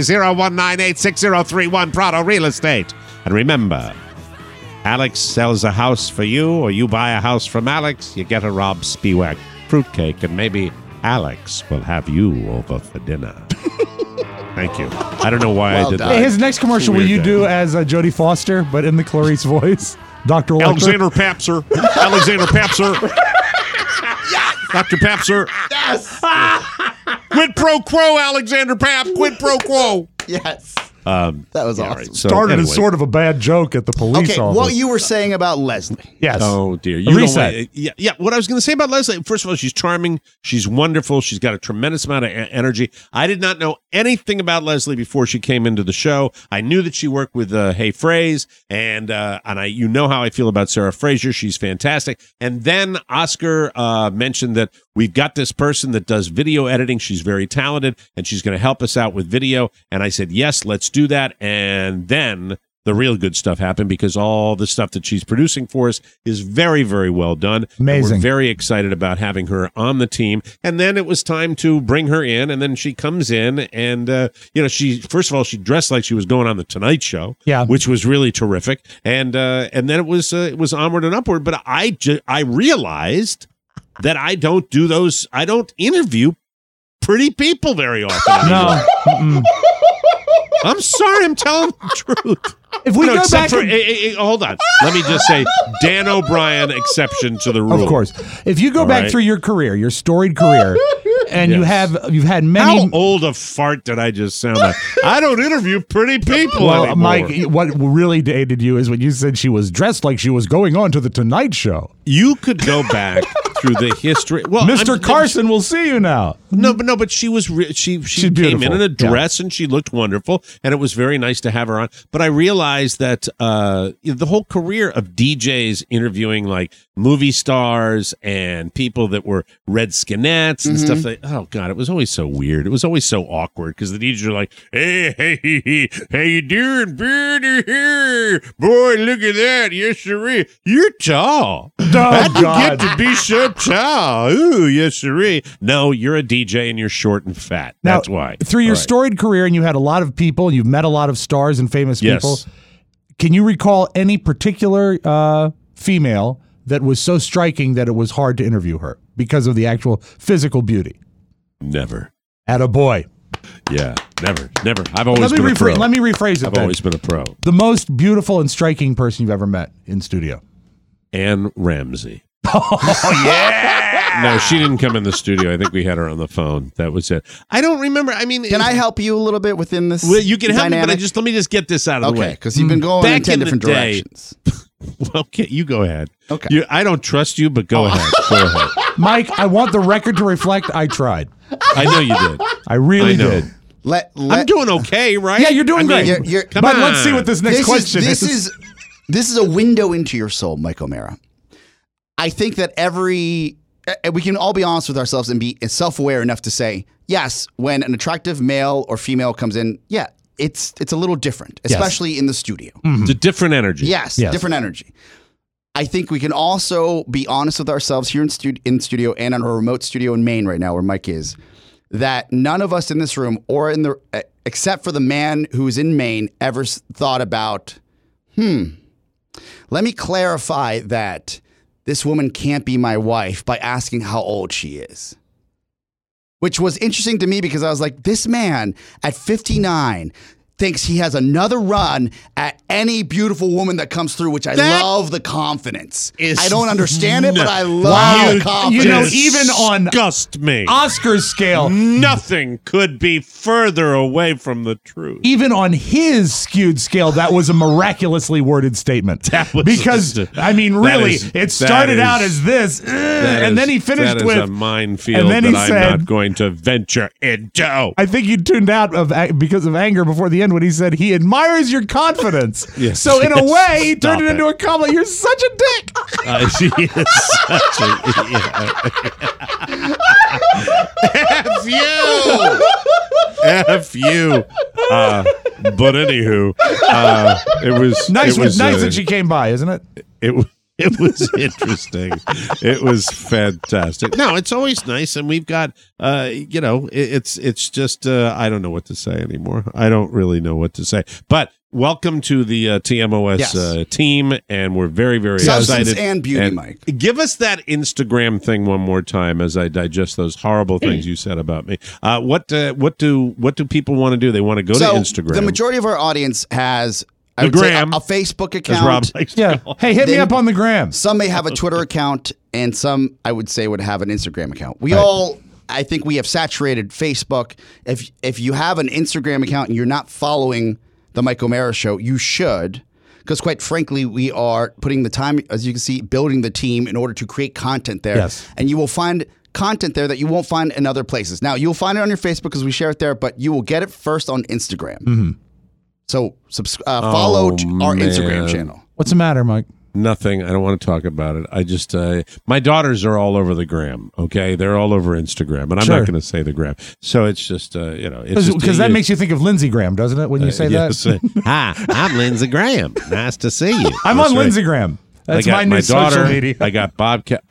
0198603 Prado Real Estate. And remember, Alex sells a house for you, or you buy a house from Alex, you get a Rob Spiewak fruitcake, and maybe Alex will have you over for dinner. Thank you. I don't know why I did that. Hey, his next commercial, will you do as Jodie Foster, but in the Clarice voice? Dr. Alexander Papser. Alexander Papser. Yes! Dr. Papser. Yes! Quid pro quo, Alexander Papp. Quid pro quo. Yes. That was awesome. Right. So, Started anyway. as sort of a bad joke at the police office. What you were saying about Leslie. Yes. Oh, dear. Reset. Yeah. What I was going to say about Leslie, first of all, she's charming. She's wonderful. She's got a tremendous amount of energy. I did not know anything about Leslie before she came into the show. I knew that she worked with Hey Fraze, and you know how I feel about Sarah Fraser. She's fantastic. And then Oscar mentioned that we've got this person that does video editing. She's very talented, and she's going to help us out with video. And I said, yes, let's do that. And then the real good stuff happened, because all the stuff that she's producing for us is very, very well done. Amazing. And we're very excited about having her on the team. And then it was time to bring her in, and then she comes in, and she first of all, she dressed like she was going on the Tonight Show, which was really terrific. And then it was onward and upward. But I realized that I don't do those. I don't interview pretty people very often. No. I'm sorry, I'm telling the truth. If we go back, hold on. Let me just say, Dan O'Brien, exception to the rule. Of course, if you go back through your career, your storied career, and you've had many. How old a fart did I just sound like? I don't interview pretty people anymore. Mike, what really dated you is when you said she was dressed like she was going on to the Tonight Show. You could go back through the history. Well, Mr. Carson will see you now. But she was she came in a dress and she looked wonderful, and it was very nice to have her on. But I realized that the whole career of DJs interviewing like movie stars and people that were Redskinettes and stuff like, oh God, it was always so weird. It was always so awkward, because the DJs are like, hey, how you doing, beardy here? Boy, look at that. Yes, sirree. You're tall. How'd you get to be so tall? Ooh, yes, sirree. No, you're a DJ and you're short and fat. Now, that's why. Through your storied career, and you had a lot of people, you've met a lot of stars and famous people. Can you recall any particular female that was so striking that it was hard to interview her because of the actual physical beauty? Never. Attaboy. Yeah, never. I've always been a pro. Let me rephrase it. I've always been a pro. The most beautiful and striking person you've ever met in studio? Anne Ramsey. Oh, yeah. No, she didn't come in the studio. I think we had her on the phone. That was it. I don't remember. I mean, can I help you a little bit within this? Well, you can help dynamic? me, but let me just get this out of the way. Okay, because you've been going in 10 different directions. Well, okay, you go ahead. Okay. I don't trust you, but go ahead. Go ahead. Mike, I want the record to reflect I tried. I know you did. I really did. I'm doing okay, right? Yeah, you're doing great. Come on. Let's see what this next question is. This is a window into your soul, Mike O'Mara. I think that we can all be honest with ourselves and be self-aware enough to say, yes, when an attractive male or female comes in, yeah, it's a little different, especially in the studio. Mm-hmm. It's a different energy. Yes, different energy. I think we can also be honest with ourselves here in studio and in our remote studio in Maine right now, where Mike is, that none of us in this room, or except for the man who's in Maine, ever thought about, let me clarify that this woman can't be my wife by asking how old she is. Which was interesting to me, because I was like, this man at 59 thinks he has another run at any beautiful woman that comes through, which I love the confidence. I don't understand it, but I love the confidence. You know, even on disgust me. Oscar's scale, nothing could be further away from the truth. Even on his skewed scale, that was a miraculously worded statement. Because, I mean, really, it started out as this, and then he finished with a minefield that I'm not going to venture into. I think you tuned out because of anger before the end when he said he admires your confidence. Yes, so in a way, he turned it into a compliment. You're such a dick. She is such a F you. But anywho, it was nice. It was nice that she came by, isn't it? It was interesting. It was fantastic. No, it's always nice, and we've got, it's just I don't know what to say anymore. I don't really know what to say. But welcome to the TMOS team, and we're very, very excited. And beauty, Mike. Give us that Instagram thing one more time as I digest those horrible things you said about me. What do people want to do? They want to go to Instagram. The majority of our audience has. A Facebook account. Hey, hit me up on the gram. Some may have a Twitter account, and some, I would say, would have an Instagram account. I think we have saturated Facebook. If you have an Instagram account and you're not following the Mike O'Mara Show, you should, because quite frankly, we are putting the time, as you can see, building the team in order to create content there. Yes. And you will find content there that you won't find in other places. Now, you'll find it on your Facebook because we share it there, but you will get it first on Instagram. Mm-hmm. So follow our Instagram channel. What's the matter, Mike? Nothing. I don't want to talk about it. I just, my daughters are all over the gram. Okay, they're all over Instagram, and I'm not going to say the gram. So it's just, because that makes you think of Lindsey Graham, doesn't it? When you say that. Hi, I'm Lindsey Graham. Nice to see you. I'm on Lindsey Graham. That's my new social media. I got Bobcat.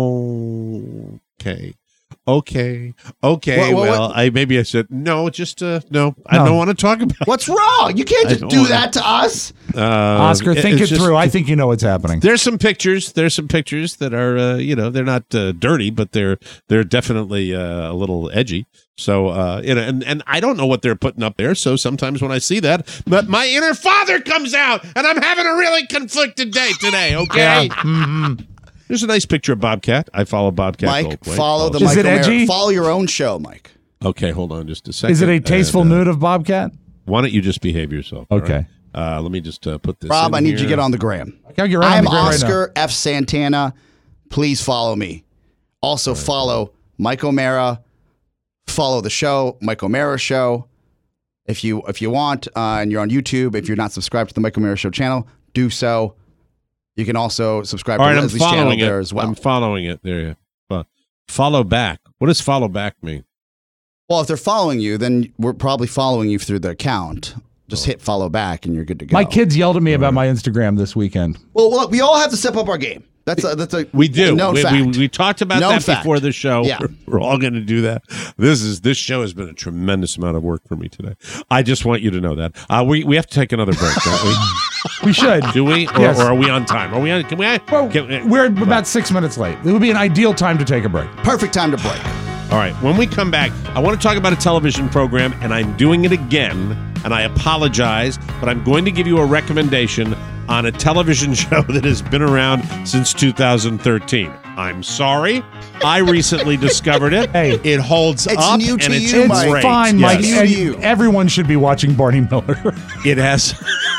Oh, okay. Okay. Well, maybe I said no. Just no. I don't want to talk about. What's wrong? You can't just do that to us, Oscar. Think it through. I think you know what's happening. There's some pictures. that are they're not dirty, but they're definitely a little edgy. So and I don't know what they're putting up there. So sometimes when I see that, but my inner father comes out, and I'm having a really conflicted day today. Okay. Yeah. Mm-hmm. There's a nice picture of Bobcat. I follow Bobcat. Mike, follow the Mike O'Mara. Follow your own show, Mike. Okay, hold on just a second. Is it a tasteful nude of Bobcat? Why don't you just behave yourself? Okay. Let me just put this Rob, in I need here. you to get on the gram. I'm Oscar F. Santana. Please follow me. Also follow Mike O'Mara. Follow the show, Mike O'Mara Show. If you want, and you're on YouTube, if you're not subscribed to the Mike O'Mara Show channel, do so. You can also subscribe to Leslie's channel there as well. I'm following it. There you follow back. What does follow back mean? Well, if they're following you, then we're probably following you through the account. Just hit follow back and you're good to go. My kids yelled at me about my Instagram this weekend. Well, look, we all have to step up our game. That's a we do. known fact. We talked about that before the show. Yeah. We're all going to do that. This show has been a tremendous amount of work for me today. I just want you to know that. We have to take another break, don't we? We should. Do we? Or are we on time? Are we on? We're about 6 minutes late. It would be an ideal time to take a break. Perfect time to break. All right. When we come back, I want to talk about a television program, and I'm doing it again, and I apologize, but I'm going to give you a recommendation on a television show that has been around since 2013. I'm sorry. I recently discovered it. Hey, it holds up. New to and you, it's Mike. great. Fine, Yes. Mike. Everyone should be watching Barney Miller. It has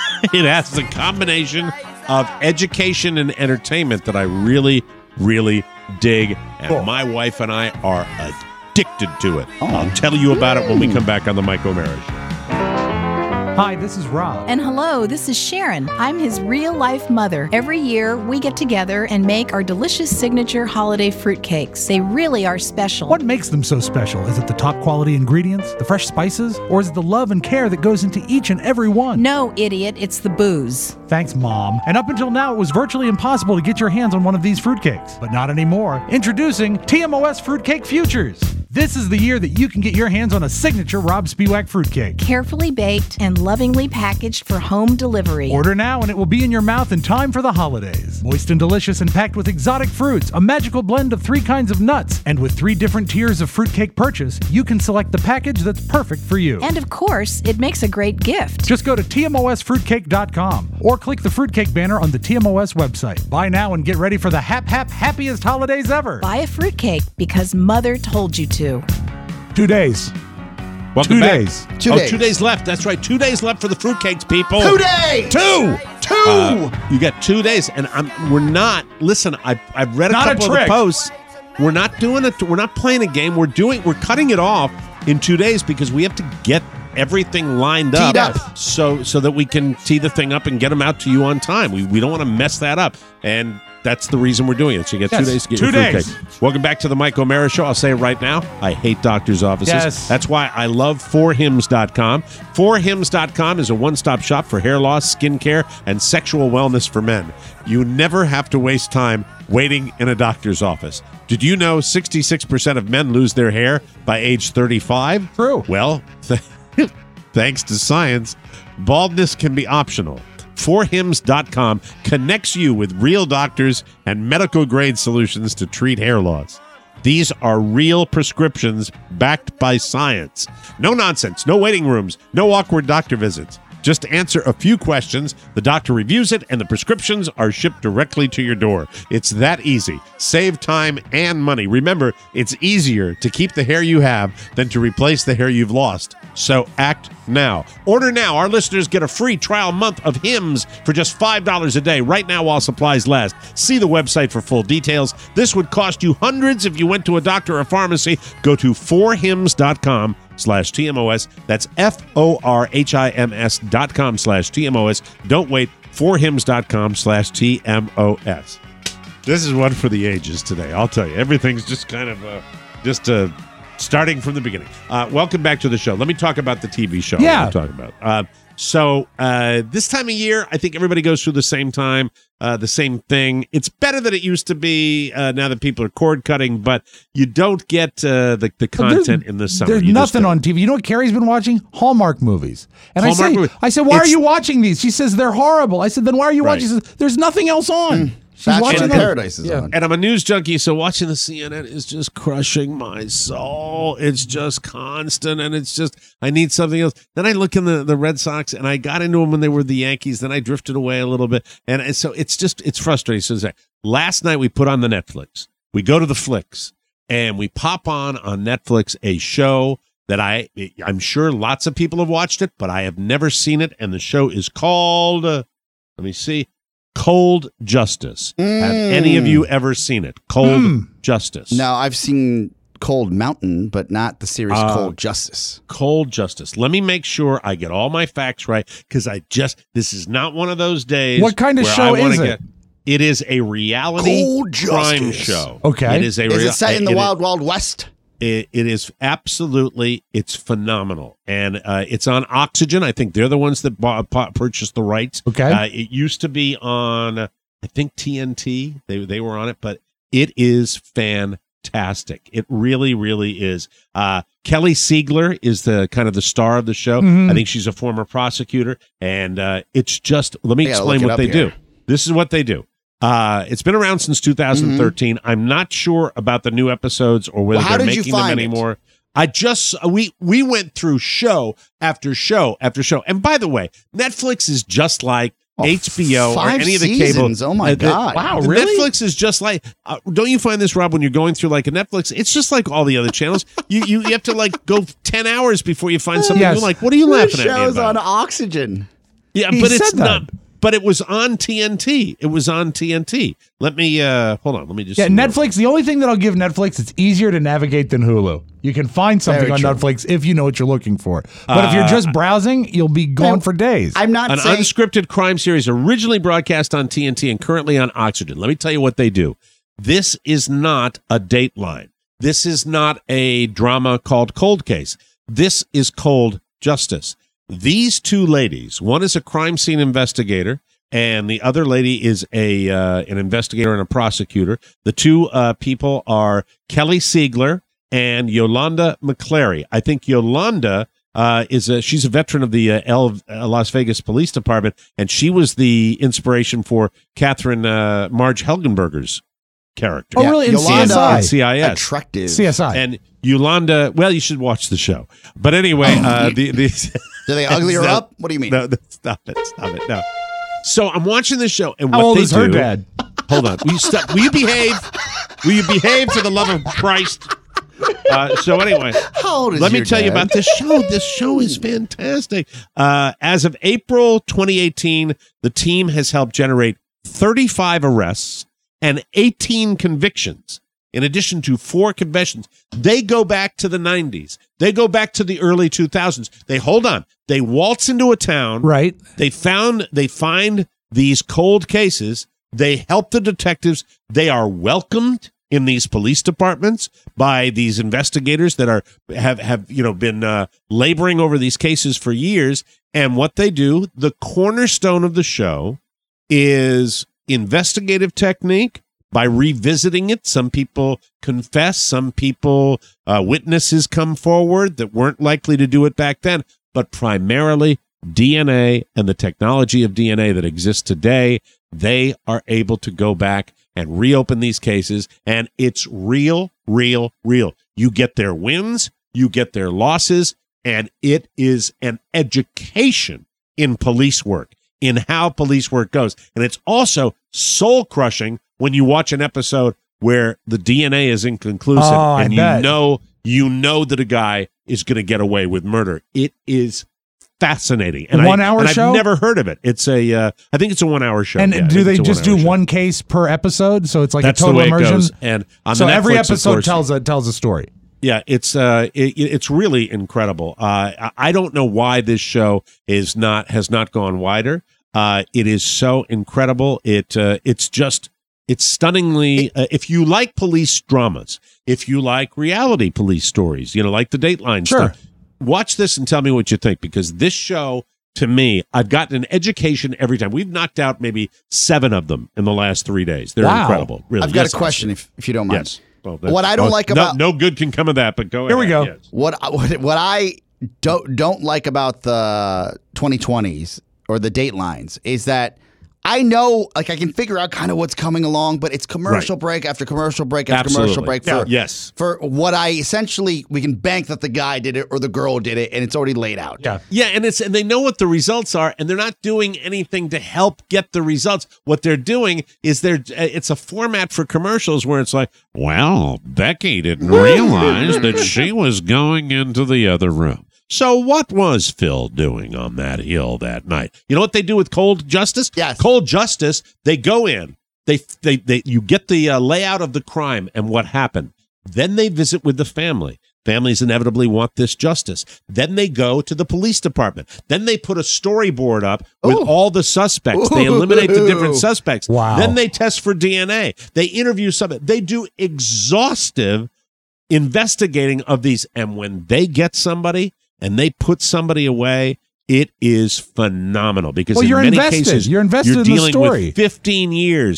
the combination of education and entertainment that I really, really dig, and my wife and I are addicted to it. I'll tell you about it when we come back on the Mike O'Mara Show. Hi, this is Rob. And hello, this is Sharon. I'm his real-life mother. Every year, we get together and make our delicious signature holiday fruitcakes. They really are special. What makes them so special? Is it the top quality ingredients, the fresh spices, or is it the love and care that goes into each and every one? No, idiot, it's the booze. Thanks, Mom. And up until now, it was virtually impossible to get your hands on one of these fruitcakes. But not anymore. Introducing TMOS Fruitcake Futures. This is the year that you can get your hands on a signature Rob Spiewak fruitcake. Carefully baked and lovingly packaged for home delivery. Order now and it will be in your mouth in time for the holidays. Moist and delicious and packed with exotic fruits, a magical blend of 3 kinds of nuts, and with 3 different tiers of fruitcake purchase, you can select the package that's perfect for you. And of course, it makes a great gift. Just go to tmosfruitcake.com or click the fruitcake banner on the TMOS website. Buy now and get ready for the happiest holidays ever. Buy a fruitcake because Mother told you to. 2 days. Welcome 2 back. days. 2 days. 2 days left. That's right. 2 days left for the fruitcakes, people. 2 days. 2. 2. You got 2 days, and we're not. Listen, I've read a Not a couple of the trick. posts. We're not doing it. We're not playing a game. We're cutting it off in 2 days because we have to get everything lined Teed up, up. so that we can tee the thing up and get them out to you on time. We don't want to mess that up, and that's the reason we're doing it. So you get 2 days to get 2 your days. fruitcake. Welcome back to the Mike O'Mara Show. I'll say it right now. I hate doctor's offices. Yes. That's why I love 4hims.com. 4hims.com is a one-stop shop for hair loss, skincare, and sexual wellness for men. You never have to waste time waiting in a doctor's office. Did you know 66% of men lose their hair by age 35? True. Well, thanks to science, baldness can be optional. 4hims.com connects you with real doctors and medical-grade solutions to treat hair loss. These are real prescriptions backed by science. No nonsense, no waiting rooms, no awkward doctor visits. Just answer a few questions, the doctor reviews it, and the prescriptions are shipped directly to your door. It's that easy. Save time and money. Remember, it's easier to keep the hair you have than to replace the hair you've lost. So act now. Order now. Our listeners get a free trial month of Hims for just $5 a day right now while supplies last. See the website for full details. This would cost you hundreds if you went to a doctor or pharmacy. Go to 4hims.com/TMOS. That's FORHIMS.com/TMOS. Don't wait. 4hims.com/TMOS. This is one for the ages today. I'll tell you. Everything's just kind of starting from the beginning. Welcome back to the show. Let me talk about the TV show I'm talking about. So this time of year, I think everybody goes through the same time, the same thing. It's better than it used to be now that people are cord cutting, but you don't get the content in the summer. There's nothing on TV. You know what Carrie's been watching? Hallmark movies. And I said, why are you watching these? She says, they're horrible. I said, then why are you watching? She says, there's nothing else on. She's watching Paradise is on. And I'm a news junkie, so watching the CNN is just crushing my soul. It's just constant, and it's just, I need something else. Then I look in the Red Sox, and I got into them when they were the Yankees. Then I drifted away a little bit. And so it's frustrating. So last night we put on the Netflix. We go to the flicks, and we pop on Netflix a show that I'm sure lots of people have watched it, but I have never seen it. And the show is called, let me see, Cold Justice. Have any of you ever seen it? Cold Justice. No, I've seen Cold Mountain, but not the series Cold Justice. Cold Justice. Let me make sure I get all my facts right, because this is not one of those days. What kind of show is it? It is a reality crime show. Okay. Is it set in the Wild Wild West? It is absolutely, it's phenomenal. And it's on Oxygen. I think they're the ones that purchased the rights. Okay. It used to be on, I think, TNT. They were on it, but it is fantastic. It really, really is. Kelly Siegler is the kind of the star of the show. I think she's a former prosecutor. And it's just, let me explain what they do. This is what they do. It's been around since 2013. I'm not sure about the new episodes or whether they're making them anymore. We went through show after show after show. And by the way, Netflix is just like HBO or any of the cable. Oh my God. Wow, really? Netflix is just like, don't you find this, Rob, when you're going through like a Netflix, it's just like all the other channels. You have to like go 10 hours before you find something. You're like, what are you laughing at me about? The show's on Oxygen. Yeah, but it's not. But it was on TNT. It was on TNT. Let me, hold on. Let me just. Yeah, Netflix, the only thing that I'll give Netflix, it's easier to navigate than Hulu. You can find something on Netflix if you know what you're looking for. But if you're just browsing, you'll be gone for days. I'm not saying. An unscripted crime series originally broadcast on TNT and currently on Oxygen. Let me tell you what they do. This is not a Dateline. This is not a drama called Cold Case. This is Cold Justice. These two ladies, one is a crime scene investigator, and the other lady is an investigator and a prosecutor. The two people are Kelly Siegler and Yolanda McClary. I think Yolanda she's a veteran of the Las Vegas Police Department, and she was the inspiration for Marge Helgenberger's character. Oh, really? In Yolanda, CIS. Attractive. CSI. And Yolanda, well, you should watch the show. But anyway, do they ugly her up? What do you mean? No, stop it. No. So I'm watching this show, and How what old they is do, her dad? Hold on. Will you stop? Will you behave? Will you behave for the love of Christ? So anyway, how old is let me your tell you dad? about this show. This show is fantastic. As of April 2018, the team has helped generate 35 arrests and 18 convictions, in addition to 4 confessions. They go back to the 90s. They go back to the early 2000s. They waltz into a town. Right. They find these cold cases. They help the detectives. They are welcomed in these police departments by these investigators that have been laboring over these cases for years. And what they do, the cornerstone of the show, is investigative technique by revisiting it. Some people confess, some people, witnesses come forward that weren't likely to do it back then, but primarily DNA and the technology of DNA that exists today. They are able to go back and reopen these cases, and it's real. You get their wins, you get their losses, and it is an education in police work, in how police work goes. And it's also soul-crushing when you watch an episode where the DNA is inconclusive, and you know that a guy is going to get away with murder. It is fascinating. And 1 hour show? I've never heard of it. It's I think it's a 1 hour show. And do they just do one case per episode? So it's like That's a total the way immersion. It goes. And on so the every Netflix, episode of course, tells a story. Yeah, it's really incredible. I don't know why this show has not gone wider. It is so incredible. It's stunningly. If you like police dramas, if you like reality police stories, like the Dateline stuff, watch this and tell me what you think, because this show, to me, I've gotten an education every time. We've knocked out maybe 7 of them in the last 3 days. They're incredible. Really. I've got a question, if you don't mind. Yes. Well, what I don't like about no good can come of that, but go ahead. Here we go. Yes. What I don't like about the 2020s or the Datelines is that I know, I can figure out kind of what's coming along, but it's commercial break after commercial break after commercial break for what we can bank that the guy did it or the girl did it, and it's already laid out. Yeah, and they know what the results are, and they're not doing anything to help get the results. What they're doing is it's a format for commercials where it's like, well, Becky didn't realize that she was going into the other room. So what was Phil doing on that hill that night? You know what they do with Cold Justice? Yes. Cold Justice, they go in, you get the layout of the crime and what happened. Then they visit with the family. Families inevitably want this justice. Then they go to the police department. Then they put a storyboard up with all the suspects. They eliminate the different suspects. Wow. Then they test for DNA. They interview somebody. They do exhaustive investigating of these. And when they get somebody and they put somebody away, it is phenomenal, because in many cases you're invested in dealing the story. with 15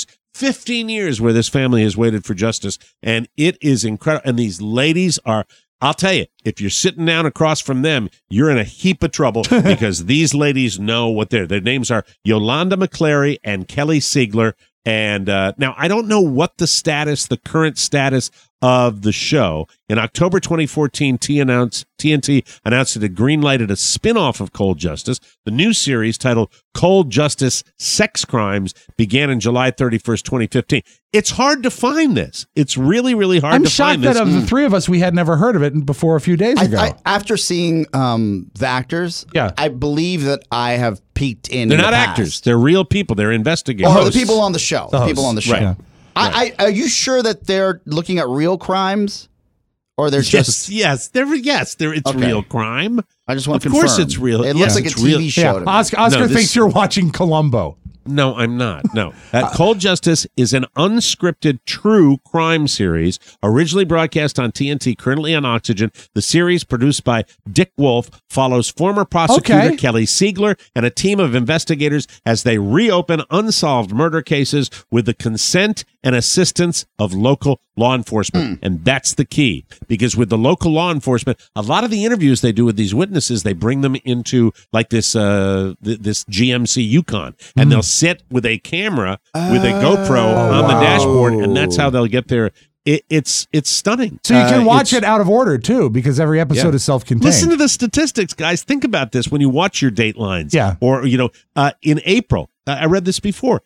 years where this family has waited for justice, and it is incredible. And these ladies are, I'll tell you, if you're sitting down across from them, you're in a heap of trouble, because these ladies know what their names are: Yolanda McClary and Kelly Siegler. And now I don't know what the current status of the show. In October 2014, TNT announced it had greenlighted a spin-off of Cold Justice. The new series, titled Cold Justice Sex Crimes, began in July 31st, 2015. It's hard to find this. It's really, really hard to find this. I'm shocked that of the 3 of us, we had never heard of it before a few days ago. After seeing the actors, I believe that I have peeked in. They're in not the actors. past. They're real people. They're investigators. Or the people on the show. The people on the show. Right. Yeah. Are you sure that they're looking at real crimes, or they're just? Yes, it's real crime. I just want to Of confirm. course, it's real. It Yes, looks like a it's real. TV show. to me. Oscar thinks you're watching Columbo. No, I'm not. No. Cold Justice is an unscripted true crime series originally broadcast on TNT, currently on Oxygen. The series, produced by Dick Wolf, follows former prosecutor Kelly Siegler and a team of investigators as they reopen unsolved murder cases with the consent and assistance of local law enforcement. And that's the key, because with the local law enforcement, a lot of the interviews they do with these witnesses, they bring them into like this this GMC Yukon, and they'll sit with a camera with a GoPro on the dashboard, and that's how they'll get their. It's stunning. So you can watch it out of order too, because every episode is self-contained. Listen to the statistics, guys. Think about this when you watch your Datelines. Yeah. Or in April, I read this before.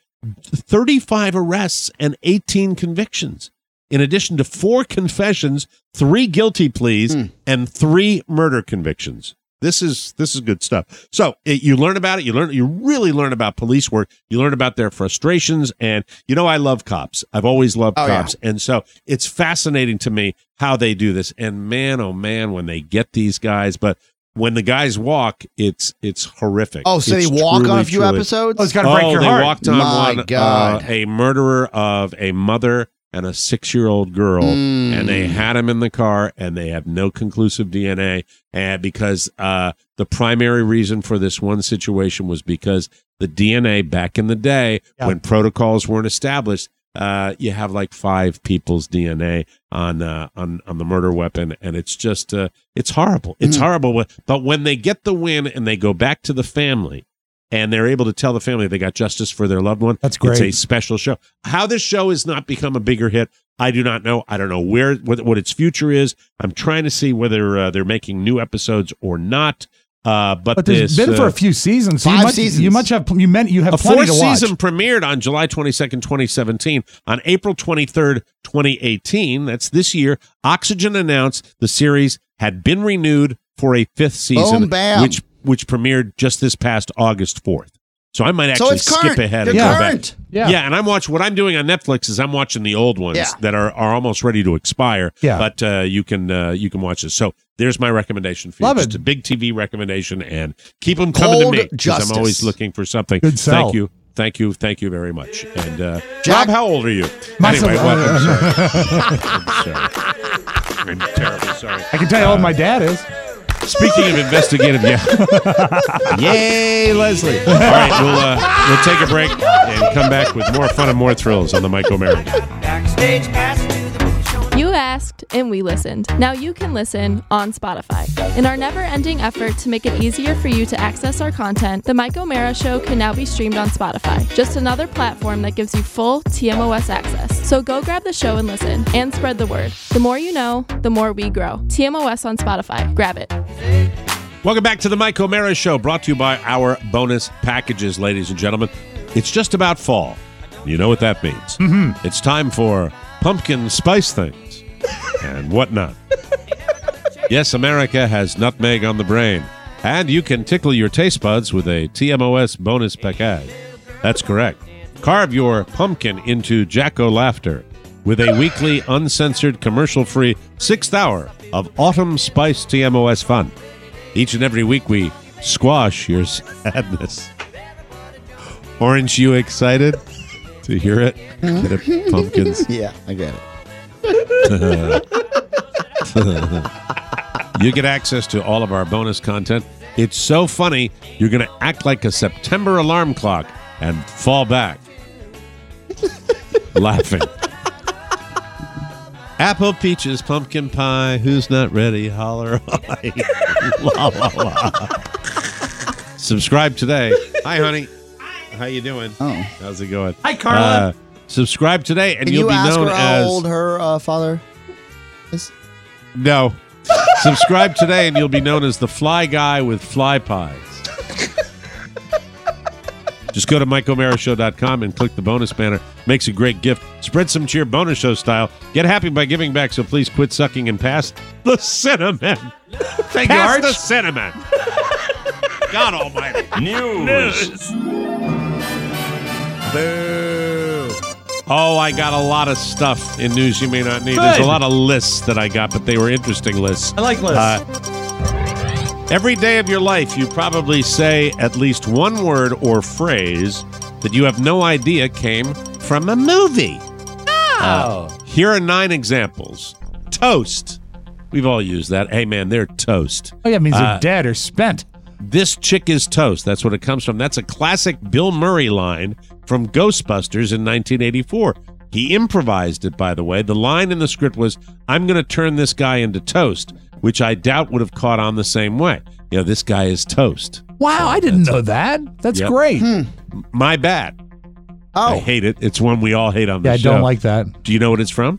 35 arrests and 18 convictions, in addition to 4 confessions, 3 guilty pleas, and 3 murder convictions. This is good stuff. So you learn about it. You really learn about police work. You learn about their frustrations. And I love cops. I've always loved cops. Yeah. And so it's fascinating to me how they do this. And man, oh man, when they get these guys, but when the guys walk, it's horrific. Oh, so it's they walk on a few episodes? Oh, it's got to break your heart. They walked on a murderer of a mother and a 6-year-old girl, and they had him in the car, and they have no conclusive DNA, and because the primary reason for this one situation was because the DNA back in the day, when protocols weren't established, you have like 5 people's DNA on the murder weapon, and it's just it's horrible. It's horrible. But when they get the win and they go back to the family, and they're able to tell the family they got justice for their loved one. That's great. It's a special show. How this show has not become a bigger hit, I do not know. I don't know what its future is. I'm trying to see whether they're making new episodes or not. But there's been for a few seasons. So 5 seasons. You have plenty to watch. A 4th season premiered on July 22nd, 2017. On April 23rd, 2018, that's this year, Oxygen announced the series had been renewed for a 5th season, Boom, bam. which premiered just this past August 4th. So I might actually skip ahead and go back. Yeah, and I'm watching. What I'm doing on Netflix is I'm watching the old ones that are almost ready to expire. Yeah. But you can watch this. So there's my recommendation for you. Love it. Just a big TV recommendation, and keep them coming to me, because I'm always looking for something. Good sell. Thank you very much. And Rob, how old are you? Anyway, I'm terribly sorry. I can tell you how old my dad is. Speaking of investigative, Yay, Leslie. All right, we'll take a break and come back with more fun and more thrills on the Mike O'Meara. Backstage pass to the movie show. You asked, and we listened. Now you can listen on Spotify. In our never-ending effort to make it easier for you to access our content, the Mike O'Meara Show can now be streamed on Spotify. Just another platform that gives you full TMOS access. So go grab the show and listen, and spread the word. The more you know, the more we grow. TMOS on Spotify. Grab it. Welcome back to the Mike O'Meara Show, brought to you by our bonus packages, ladies and gentlemen. It's just about fall. You know what that means. It's time for pumpkin spice things and whatnot. Yes, America has nutmeg on the brain, and you can tickle your taste buds with a TMOS bonus package. That's correct. Carve your pumpkin into Jack-O-Laughter with a weekly, uncensored, commercial-free 6th hour of autumn spice TMOS fun. Each and every week, we squash your sadness. Orange, you excited to hear it? Get it, pumpkins? Yeah, I get it. You get access to all of our bonus content. It's so funny, you're going to act like a September alarm clock and fall back laughing. Apple, peaches, pumpkin pie. Who's not ready? Holler. La, la, la. Subscribe today. Hi, honey. How you doing? Oh. How's it going? Hi, Carla. Subscribe today, and Can you'll you be ask known her how as... old her father is? No. Subscribe today, and you'll be known as the fly guy with fly pies. Just go to MikeO'MearaShow.com and click the bonus banner. Makes a great gift. Spread some cheer bonus show style. Get happy by giving back, so please quit sucking and pass the cinnamon. Thank pass you, Arch. the cinnamon. God almighty. News. Boo. Oh, I got a lot of stuff in news you may not need. Good. There's a lot of lists that I got, but they were interesting lists. I like lists. Every day of your life, you probably say at least one word or phrase that you have no idea came from a movie. Oh. Here are 9 examples. Toast. We've all used that. Hey, man, they're toast. Oh, yeah, it means they're dead or spent. This chick is toast. That's what it comes from. That's a classic Bill Murray line from Ghostbusters in 1984. He improvised it, by the way. The line in the script was, "I'm going to turn this guy into toast," which I doubt would have caught on the same way. This guy is toast. Wow, I didn't know that. That's great. My bad. Oh. I hate it. It's one we all hate on the show. I don't like that. Do you know what it's from?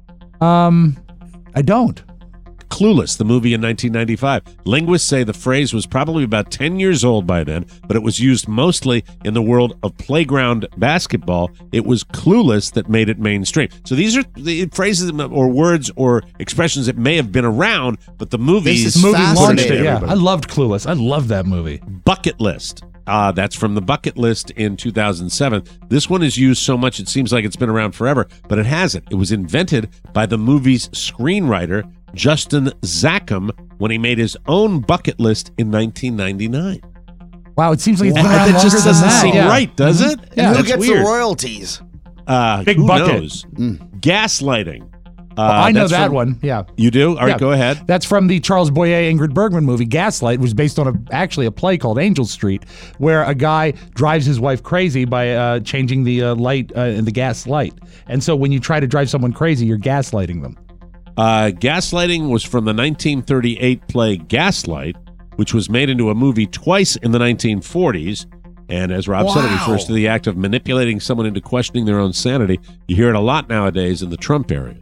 I don't. Clueless, the movie in 1995. Linguists say the phrase was probably about 10 years old by then, but it was used mostly in the world of playground basketball. It was Clueless that made it mainstream. So these are the phrases or words or expressions that may have been around, but the movie launched it. Yeah, I loved Clueless. I loved that movie. Bucket List. That's from the Bucket List in 2007. This one is used so much it seems like it's been around forever, but it hasn't. It was invented by the movie's screenwriter, Justin Zackham, when he made his own Bucket List in 1999. Wow, it seems like it's been around longer just than doesn't that. seem right, does it? And who That's gets weird. the royalties? Big who bucket. knows? Gaslighting. I know that's that from- one. Yeah. You do? All right, Yeah. go ahead. That's from the Charles Boyer Ingrid Bergman movie Gaslight. It was based on actually a play called Angel Street, where a guy drives his wife crazy by changing the light in the gas light. And so when you try to drive someone crazy, you're gaslighting them. Gaslighting was from the 1938 play Gaslight, which was made into a movie twice in the 1940s. And as Rob said, it refers to the act of manipulating someone into questioning their own sanity. You hear it a lot nowadays in the Trump era.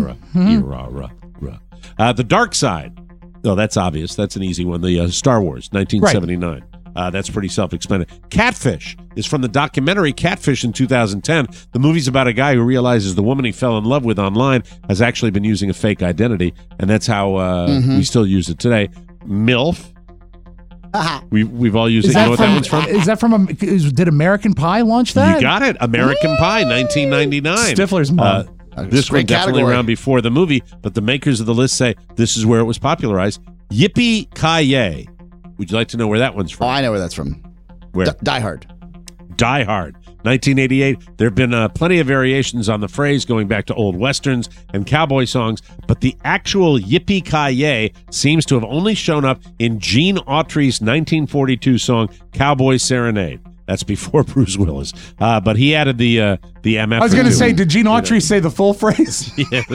The Dark Side. Oh, that's obvious. That's an easy one. The Star Wars, 1979. That's pretty self-explanatory. Catfish is from the documentary Catfish in 2010. The movie's about a guy who realizes the woman he fell in love with online has actually been using a fake identity, and that's how we still use it today. MILF. We've all used it. You know what that one's from? Is that from did American Pie launch that? You got it. American Pie, 1999. Stifler's mom. This one definitely around before the movie, but the makers of the list say this is where it was popularized. Yippee-ki-yay. Would you like to know where that one's from? Oh, I know where that's from. Where? Die Hard. Die Hard. 1988. There have been plenty of variations on the phrase going back to old westerns and cowboy songs, but the actual yippee-ki-yay seems to have only shown up in Gene Autry's 1942 song Cowboy Serenade. That's before Bruce Willis, but he added the MF. I was going to say, did Gene Autry say the full phrase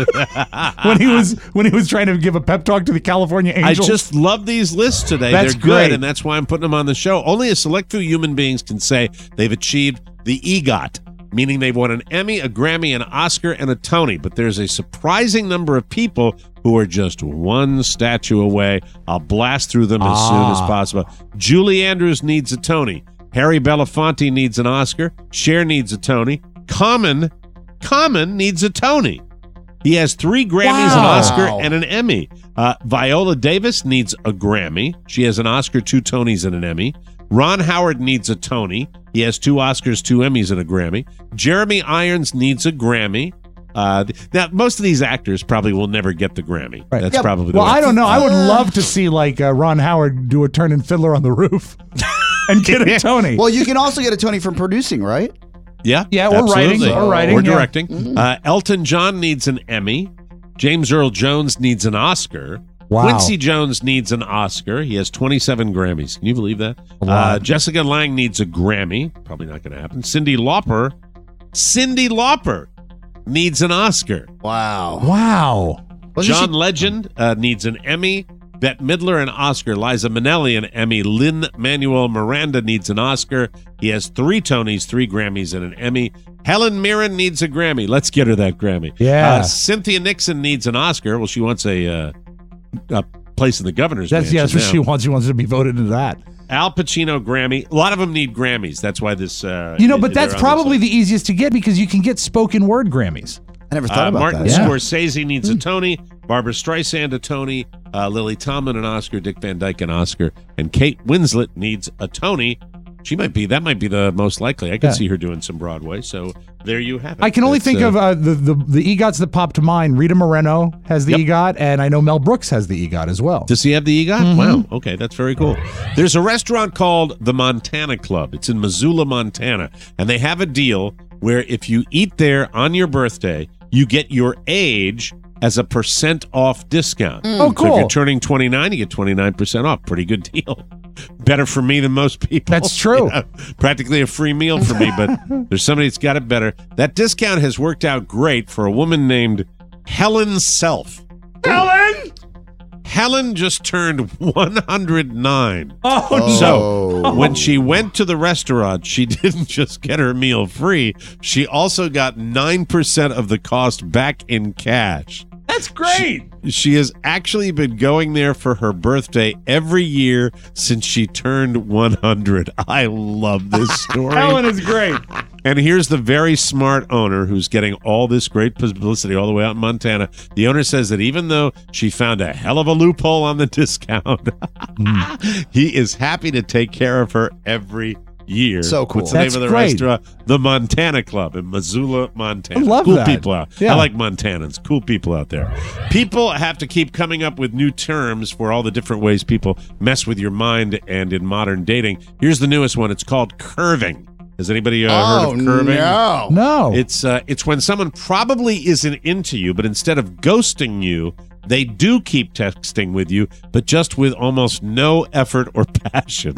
when he was trying to give a pep talk to the California Angels? I just love these lists today. That's They're great. good, and that's why I'm putting them on the show. Only a select few human beings can say they've achieved the EGOT, meaning they've won an Emmy, a Grammy, an Oscar, and a Tony. But there's a surprising number of people who are just one statue away. I'll blast through them as soon as possible. Julie Andrews needs a Tony. Harry Belafonte needs an Oscar. Cher needs a Tony. Common needs a Tony. He has 3 Grammys, an Oscar, and an Emmy. Viola Davis needs a Grammy. She has an Oscar, 2 Tonys, and an Emmy. Ron Howard needs a Tony. He has 2 Oscars, 2 Emmys, and a Grammy. Jeremy Irons needs a Grammy. Now, most of these actors probably will never get the Grammy. Right. That's probably the Well, way. I don't know. I would love to see Ron Howard do a turn in Fiddler on the Roof and get a Tony. Well, you can also get a Tony from producing, right? Yeah, or writing, or directing. Elton John needs an Emmy. James Earl Jones needs an Oscar. Wow. Quincy Jones needs an Oscar. He has 27 Grammys. Can you believe that? Jessica Lange needs a Grammy. Probably not going to happen. Cyndi Lauper needs an Oscar. Wow. John Legend needs an Emmy. Bette Midler an Oscar. Liza Minnelli an Emmy. Lin-Manuel Miranda needs an Oscar. He has 3 Tonys, 3 Grammys, and an Emmy. Helen Mirren needs a Grammy. Let's get her that Grammy. Yeah. Cynthia Nixon needs an Oscar. Well, she wants a place in the governor's That's mansion what now. she wants. She wants to be voted into that. Al Pacino Grammy. A lot of them need Grammys. That's why this. But that's probably the easiest to get because you can get spoken word Grammys. I never thought about Martin that. Scorsese needs a Tony. Barbara Streisand a Tony. Lily Tomlin an Oscar. Dick Van Dyke an Oscar. And Kate Winslet needs a Tony. That might be the most likely. I could see her doing some Broadway. So there you have it. I can only think of the EGOTs that pop to mind. Rita Moreno has the EGOT, and I know Mel Brooks has the EGOT as well. Does he have the EGOT? Wow. Okay, that's very cool. There's a restaurant called the Montana Club. It's in Missoula, Montana. And they have a deal where if you eat there on your birthday, you get your age as a % off discount. Oh, cool. So if you're turning 29, you get 29% off. Pretty good deal. better for me than most people. That's true. You know, practically a free meal for me, but there's somebody that's got it better. That discount has worked out great for a woman named Helen Self. Helen just turned 109. So when she went to the restaurant, she didn't just get her meal free. She also got 9% of the cost back in cash. That's great. She has actually been going there for her birthday every year since she turned 100. I love this story. Helen is great. And here's the very smart owner who's getting all this great publicity all the way out in Montana. The owner says that even though she found a hell of a loophole on the discount, he is happy to take care of her every year. So cool. What's the name of the restaurant? The Montana Club in Missoula, Montana. I love cool that. people out. Yeah. I like Montanans. Cool people out there. People have to keep coming up with new terms for all the different ways people mess with your mind and in modern dating. Here's the newest one. It's called curving. Has anybody heard of curving? No. It's when someone probably isn't into you, but instead of ghosting you, they do keep texting with you, but just with almost no effort or passion.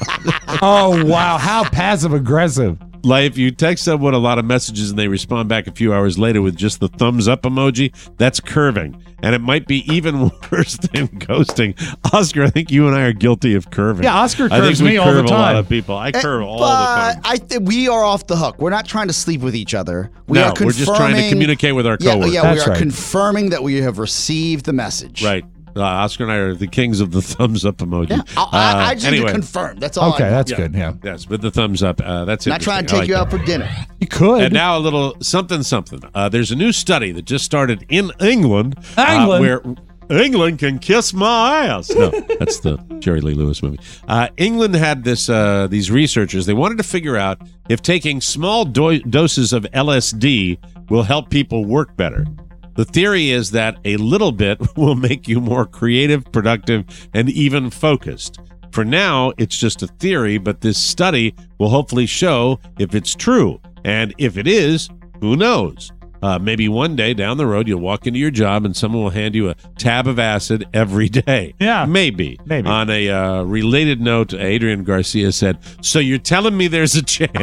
Oh, wow. How passive aggressive. Like if you text someone a lot of messages and they respond back a few hours later with just the thumbs up emoji, that's curving. And it might be even worse than ghosting. Oscar, I think you and I are guilty of curving. Yeah, Oscar I think curves we me all curve the a lot time. of people. I curve all the time. We are off the hook. We're not trying to sleep with each other. We're just trying to communicate with our coworkers. Yeah, we are confirming that we have received the message. Right. Oscar and I are the kings of the thumbs up emoji. Yeah, I just need to confirm. That's all. Okay, that's good. Yeah. Yes, with the thumbs up. That's it. Not trying to take you out for dinner. You could. And now a little something. There's a new study that just started in England. England? Where England can kiss my ass. No, that's the Jerry Lee Lewis movie. England had these researchers. They wanted to figure out if taking small doses of LSD will help people work better. The theory is that a little bit will make you more creative, productive, and even focused. For now, it's just a theory, but this study will hopefully show if it's true. And if it is, who knows? Maybe one day down the road, you'll walk into your job and someone will hand you a tab of acid every day. Yeah. Maybe. On a related note, Adrian Garcia said, "So you're telling me there's a chance?"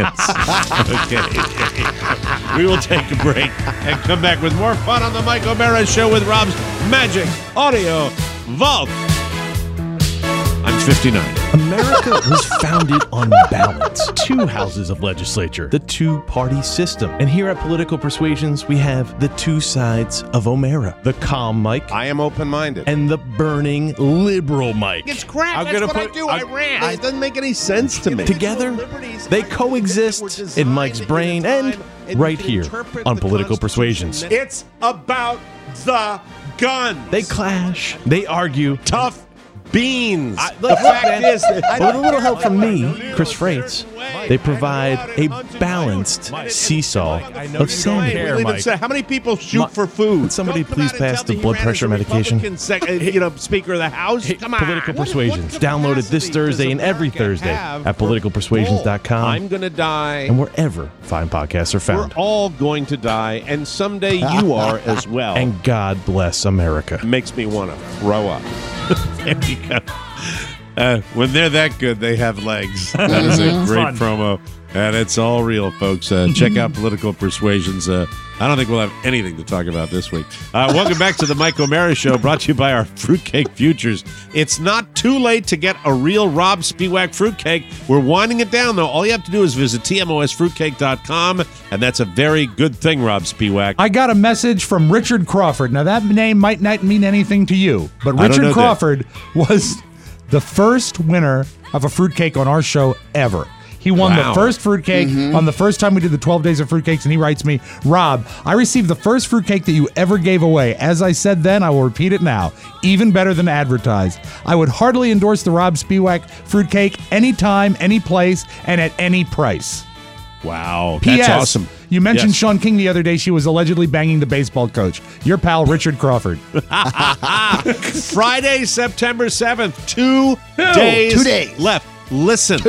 Okay. We will take a break and come back with more fun on the Mike O'Mara Show with Rob's Magic Audio Vault. I'm 59. America was founded on balance. 2 houses of legislature, the 2-party system. And here at Political Persuasions, we have the 2 sides of O'Mara. The calm Mike. I am open-minded. And the burning liberal Mike. It's crap. That's what I do. I ran. It doesn't make any sense to me. Together, they coexist in Mike's brain and right here on Political Persuasions. It's about the gun. They clash. They argue. Tough beans. The fact is, with a little help from me, Chris Freites, they provide a balanced seesaw of sanity. How many people shoot for food? Would somebody please pass the blood pressure medication? Speaker of the House. Come on. Political Persuasions. Download it this Thursday and every Thursday at politicalpersuasions.com. I'm going to die. And wherever fine podcasts are found. We're all going to die, and someday you are as well. And God bless America. Makes me want to throw up. There you go. When they're that good, they have legs. That is a great promo. And it's all real, folks. Check out Political Persuasions. I don't think we'll have anything to talk about this week. Welcome back to the Mike O'Mara Show, brought to you by our Fruitcake Futures. It's not too late to get a real Rob Spiewak fruitcake. We're winding it down, though. All you have to do is visit tmosfruitcake.com, and that's a very good thing, Rob Spiewak. I got a message from Richard Crawford. Now, that name might not mean anything to you, but Richard Crawford was the first winner of a fruitcake on our show ever. He won the first fruitcake on the first time we did the 12 Days of Fruitcakes, and he writes me, "Rob, I received the first fruitcake that you ever gave away. As I said then, I will repeat it now. Even better than advertised. I would heartily endorse the Rob Spiewak fruitcake anytime, any place, and at any price." Wow, P.S. that's awesome. You mentioned Sean King the other day. She was allegedly banging the baseball coach. Your pal, Richard Crawford. Friday, September 7th. 2 days. 2 days left. Listen,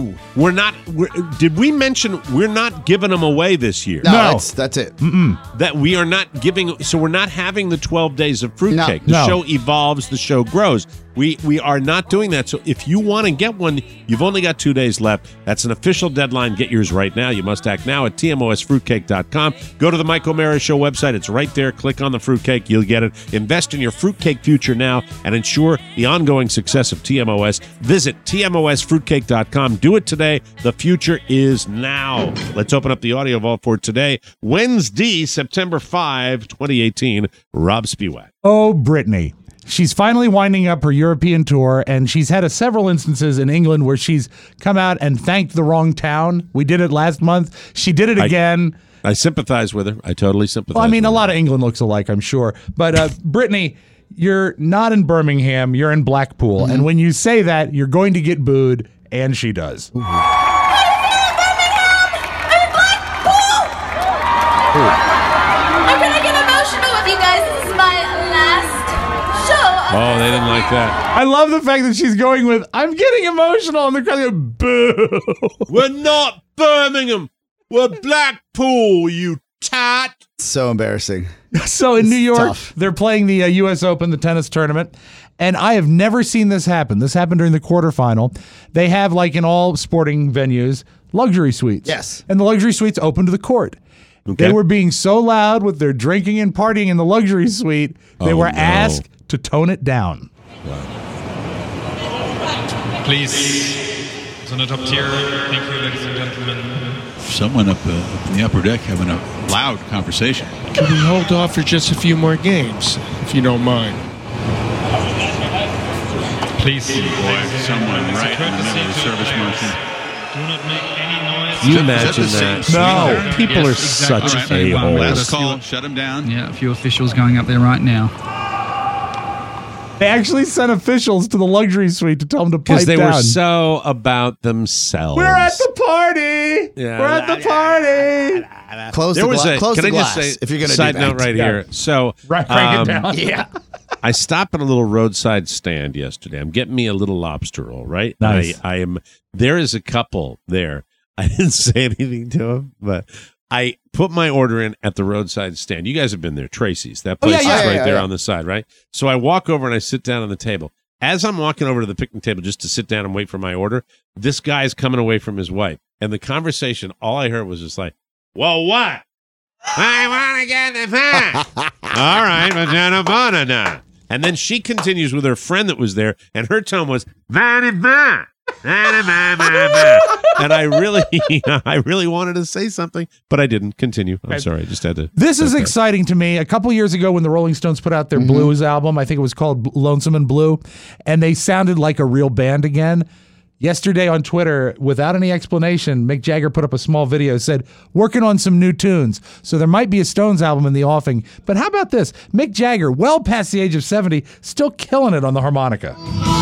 did we mention we're not giving them away this year? No. That's it. That we are not giving, so we're not having the 12 days of fruitcake. No. The show evolves, the show grows. We are not doing that. So if you want to get one, you've only got 2 days left. That's an official deadline. Get yours right now. You must act now at tmosfruitcake.com. Go to the Mike O'Mara Show website. It's right there. Click on the fruitcake. You'll get it. Invest in your fruitcake future now and ensure the ongoing success of TMOS. Visit tmosfruitcake.com. Do it today. The future is now. Let's open up the audio vault for today, Wednesday, September 5, 2018. Rob Spiewak. Oh, Britney. She's finally winding up her European tour, and she's had several instances in England where she's come out and thanked the wrong town. We did it last month. She did it again. I sympathize with her. I totally sympathize. Well, I mean, with a lot of England looks alike, I'm sure. But Britney, you're not in Birmingham. You're in Blackpool. Mm-hmm. And when you say that, you're going to get booed, and she does. I'm gonna get emotional with you guys. This is my last show. Oh, they didn't like that. I love the fact that she's going with, I'm getting emotional, and the crowd goes, boo. We're not Birmingham. We're Blackpool, you tat. So embarrassing. So in New York, tough. They're playing the U.S. Open, the tennis tournament, and I have never seen this happen. This happened during the quarterfinal. They have, like in all sporting venues, luxury suites. Yes. And the luxury suites open to the court. Okay. They were being so loud with their drinking and partying in the luxury suite, they were asked to tone it down. Please, it's on the top tier. Thank you, ladies and gentlemen. Someone up in the upper deck having a loud conversation. Can we hold off for just a few more games, if you don't mind? Please, someone right in the middle of the service motion. Do not make any noise. You imagine that? No, people are such a-holes. Last call, shut them down. Yeah, a few officials going up there right now. They actually sent officials to the luxury suite to tell them to pipe down. Because they were so about themselves. We're at the party. Yeah. We're at the party. Close there the, was close can the I glass just say, if you're going to do side that. note right here. So, crank it down. Yeah. I stopped at a little roadside stand yesterday. I'm getting me a little lobster roll, right? Nice. There is a couple there. I didn't say anything to them, but I put my order in at the roadside stand. You guys have been there, Tracy's. That place is right there on the side, right? So I walk over and I sit down on the table. As I'm walking over to the picnic table just to sit down and wait for my order, this guy's coming away from his wife. And the conversation, all I heard was just like, well, what? I want to get the pie. All right, but banana. And then she continues with her friend that was there, and her tone was, and I really wanted to say something, but I didn't. Continue. I'm sorry. I just had to. This is exciting to me. A couple years ago when the Rolling Stones put out their blues album, I think it was called Lonesome and Blue, and they sounded like a real band again. Yesterday on Twitter, without any explanation, Mick Jagger put up a small video, said, working on some new tunes. So there might be a Stones album in the offing. But how about this? Mick Jagger, well past the age of 70, still killing it on the harmonica.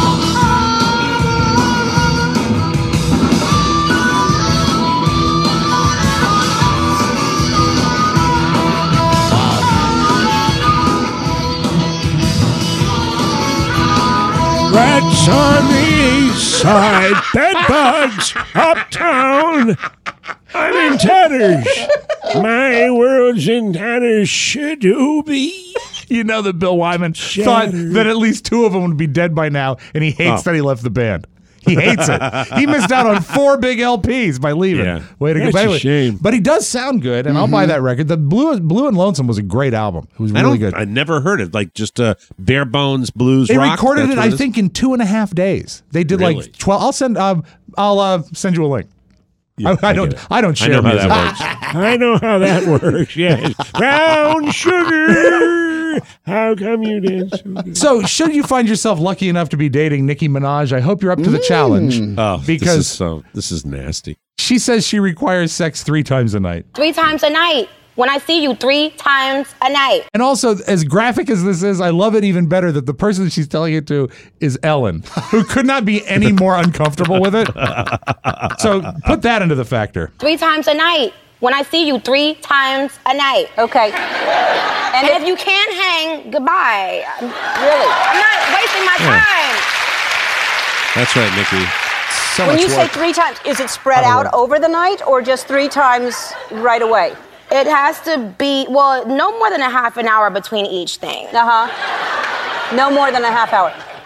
Rats on the east side, bedbugs uptown. I'm in tatters. My world's in tatters, shadooby. You know that Bill Wyman thought that at least two of them would be dead by now, and he hates that he left the band. He hates it. He missed out on 4 big LPs by leaving. Yeah. Way to go. That's a shame. But he does sound good, and I'll buy that record. The Blue and Lonesome was a great album. It was really good. I never heard it. Like just bare bones blues They rock. recorded it, I think, in 2.5 days. They did Really? like 12. I'll send you a link. Yeah, I don't share I know how music. that works. I know how that works, yes. Brown sugar. How come you did so good? So, should you find yourself lucky enough to be dating Nicki Minaj, I hope you're up to the challenge. Oh, because this is nasty. she says she requires sex 3 times a night. 3 times a night. When I see you 3 times a night. And also, as graphic as this is, I love it even better that the person she's telling it to is Ellen, who could not be any more uncomfortable with it. So put that into the factor. 3 times a night. When I see you 3 times a night. Okay. And if you can't hang, goodbye. Really. I'm not wasting my time. That's right, Nikki. So when much you say work. 3 times, is it spread out over the night or just 3 times right away? It has to be, well, no more than a half an hour between each thing. No more than a half hour.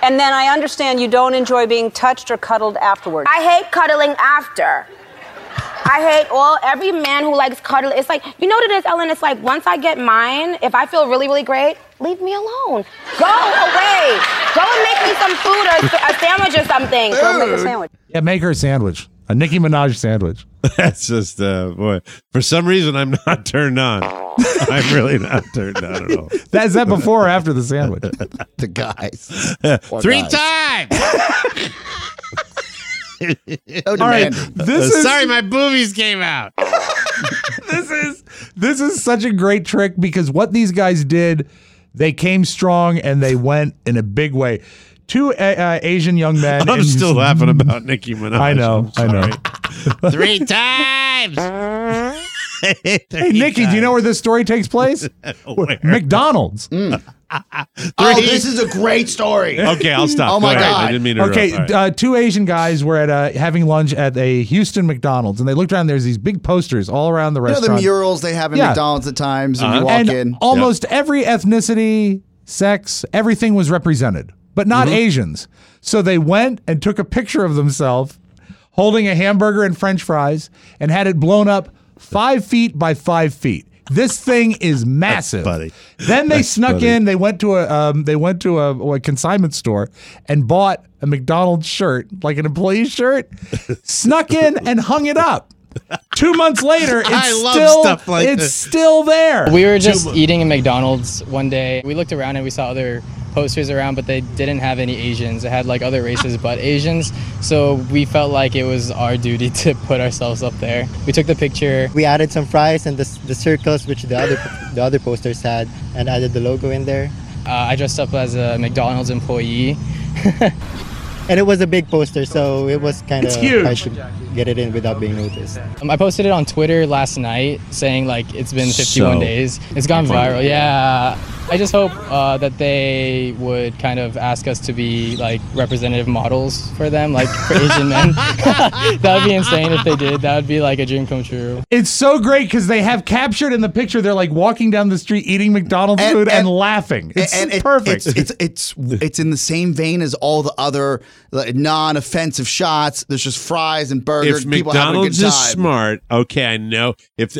And then I understand you don't enjoy being touched or cuddled afterwards. I hate cuddling after. I hate every man who likes cuddling. It's like, you know what it is, Ellen? It's like, once I get mine, if I feel really, really great, leave me alone. Go away. Go and make me some food or a sandwich or something. Go make a sandwich. Yeah, make her a sandwich. A Nicki Minaj sandwich. That's just, boy, for some reason, I'm not turned on. I'm really not turned on at all. Is that before or after the sandwich? The guys. 3 times. All right, sorry, my boobies came out. This is such a great trick because what these guys did, they came strong and they went in a big way. 2 Asian young men. I'm still laughing about Nicki Minaj. I know. 3 times. Hey, Nikki, do you know where this story takes place? McDonald's. This is a great story. Okay, I'll stop. Oh my God. I didn't mean to interrupt. Okay, 2 Asian guys were at having lunch at a Houston McDonald's, and they looked around. There's these big posters all around the restaurant. You know the murals they have in McDonald's at times when you walk in. Almost every ethnicity, sex, everything was represented, but not Asians. So they went and took a picture of themselves holding a hamburger and French fries and had it blown up 5 feet by 5 feet. This thing is massive. That's funny. Then they snuck in. They went to a consignment store and bought a McDonald's shirt, like an employee shirt. Snuck in and hung it up. 2 months later, it's still there. We were just eating in McDonald's one day. We looked around and we saw other posters around, but they didn't have any Asians. It had like other races but Asians. So we felt like it was our duty to put ourselves up there. We took the picture. We added some fries and the circles which the other posters had, and added the logo in there. I dressed up as a McDonald's employee. And it was a big poster, so it was kind of hard to get it in without being noticed. I posted it on Twitter last night saying like it's been 51 days. It's gone viral. Yeah. I just hope that they would kind of ask us to be like representative models for them, like for Asian men. That would be insane if they did. That would be like a dream come true. It's so great because they have captured in the picture, they're like walking down the street eating McDonald's food and laughing. It's perfect. It's in the same vein as all the other non-offensive shots. There's just fries and burgers. If people McDonald's having a good is time. smart, okay, I know.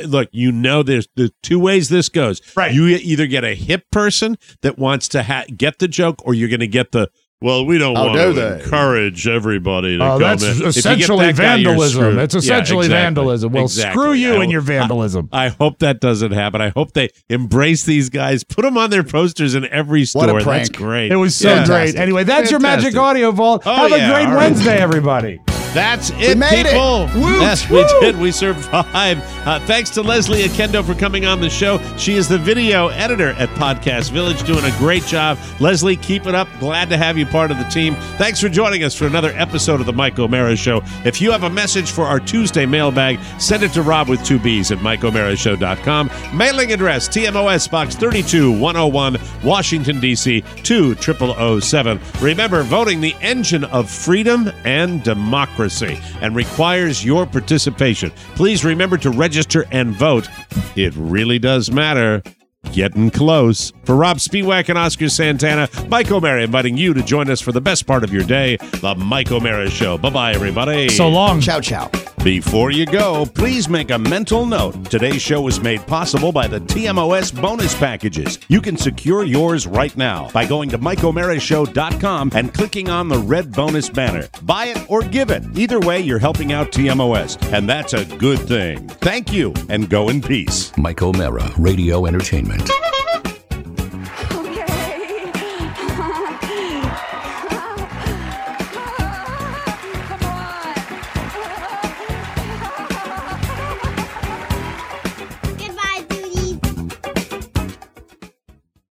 There's 2 ways this goes. Right. You either get a hip person that wants to get the joke, or you're going to get the, well, we don't want to encourage everybody to come that's in. essentially vandalism. It's essentially vandalism. Well, Exactly. screw you and your vandalism. I hope that doesn't happen. I hope they embrace these guys, put them on their posters in every store. What a prank. That's great. It was so great. Anyway, that's your Magic Audio Vault. Have a great Wednesday, everybody. That's it, made people. it. Woot, yes, we did. We survived. Thanks to Leslie Akendo for coming on the show. She is the video editor at Podcast Village, doing a great job. Leslie, keep it up. Glad to have you part of the team. Thanks for joining us for another episode of the Mike O'Mara Show. If you have a message for our Tuesday mailbag, send it to Rob with 2 B's at MikeO'MaraShow.com. Mailing address, TMOS Box 32101, Washington, D.C. 20007. Remember, voting the engine of freedom and democracy and requires your participation. Please remember to register and vote. It really does matter. Getting close. For Rob Spiewak and Oscar Santana, Mike O'Mara inviting you to join us for the best part of your day, the Mike O'Mara Show. Bye-bye, everybody. So long. Ciao, ciao. Before you go, please make a mental note. Today's show was made possible by the TMOS bonus packages. You can secure yours right now by going to MikeO'MaraShow.com and clicking on the red bonus banner. Buy it or give it. Either way, you're helping out TMOS, and that's a good thing. Thank you, and go in peace. Mike O'Mara Radio Entertainment.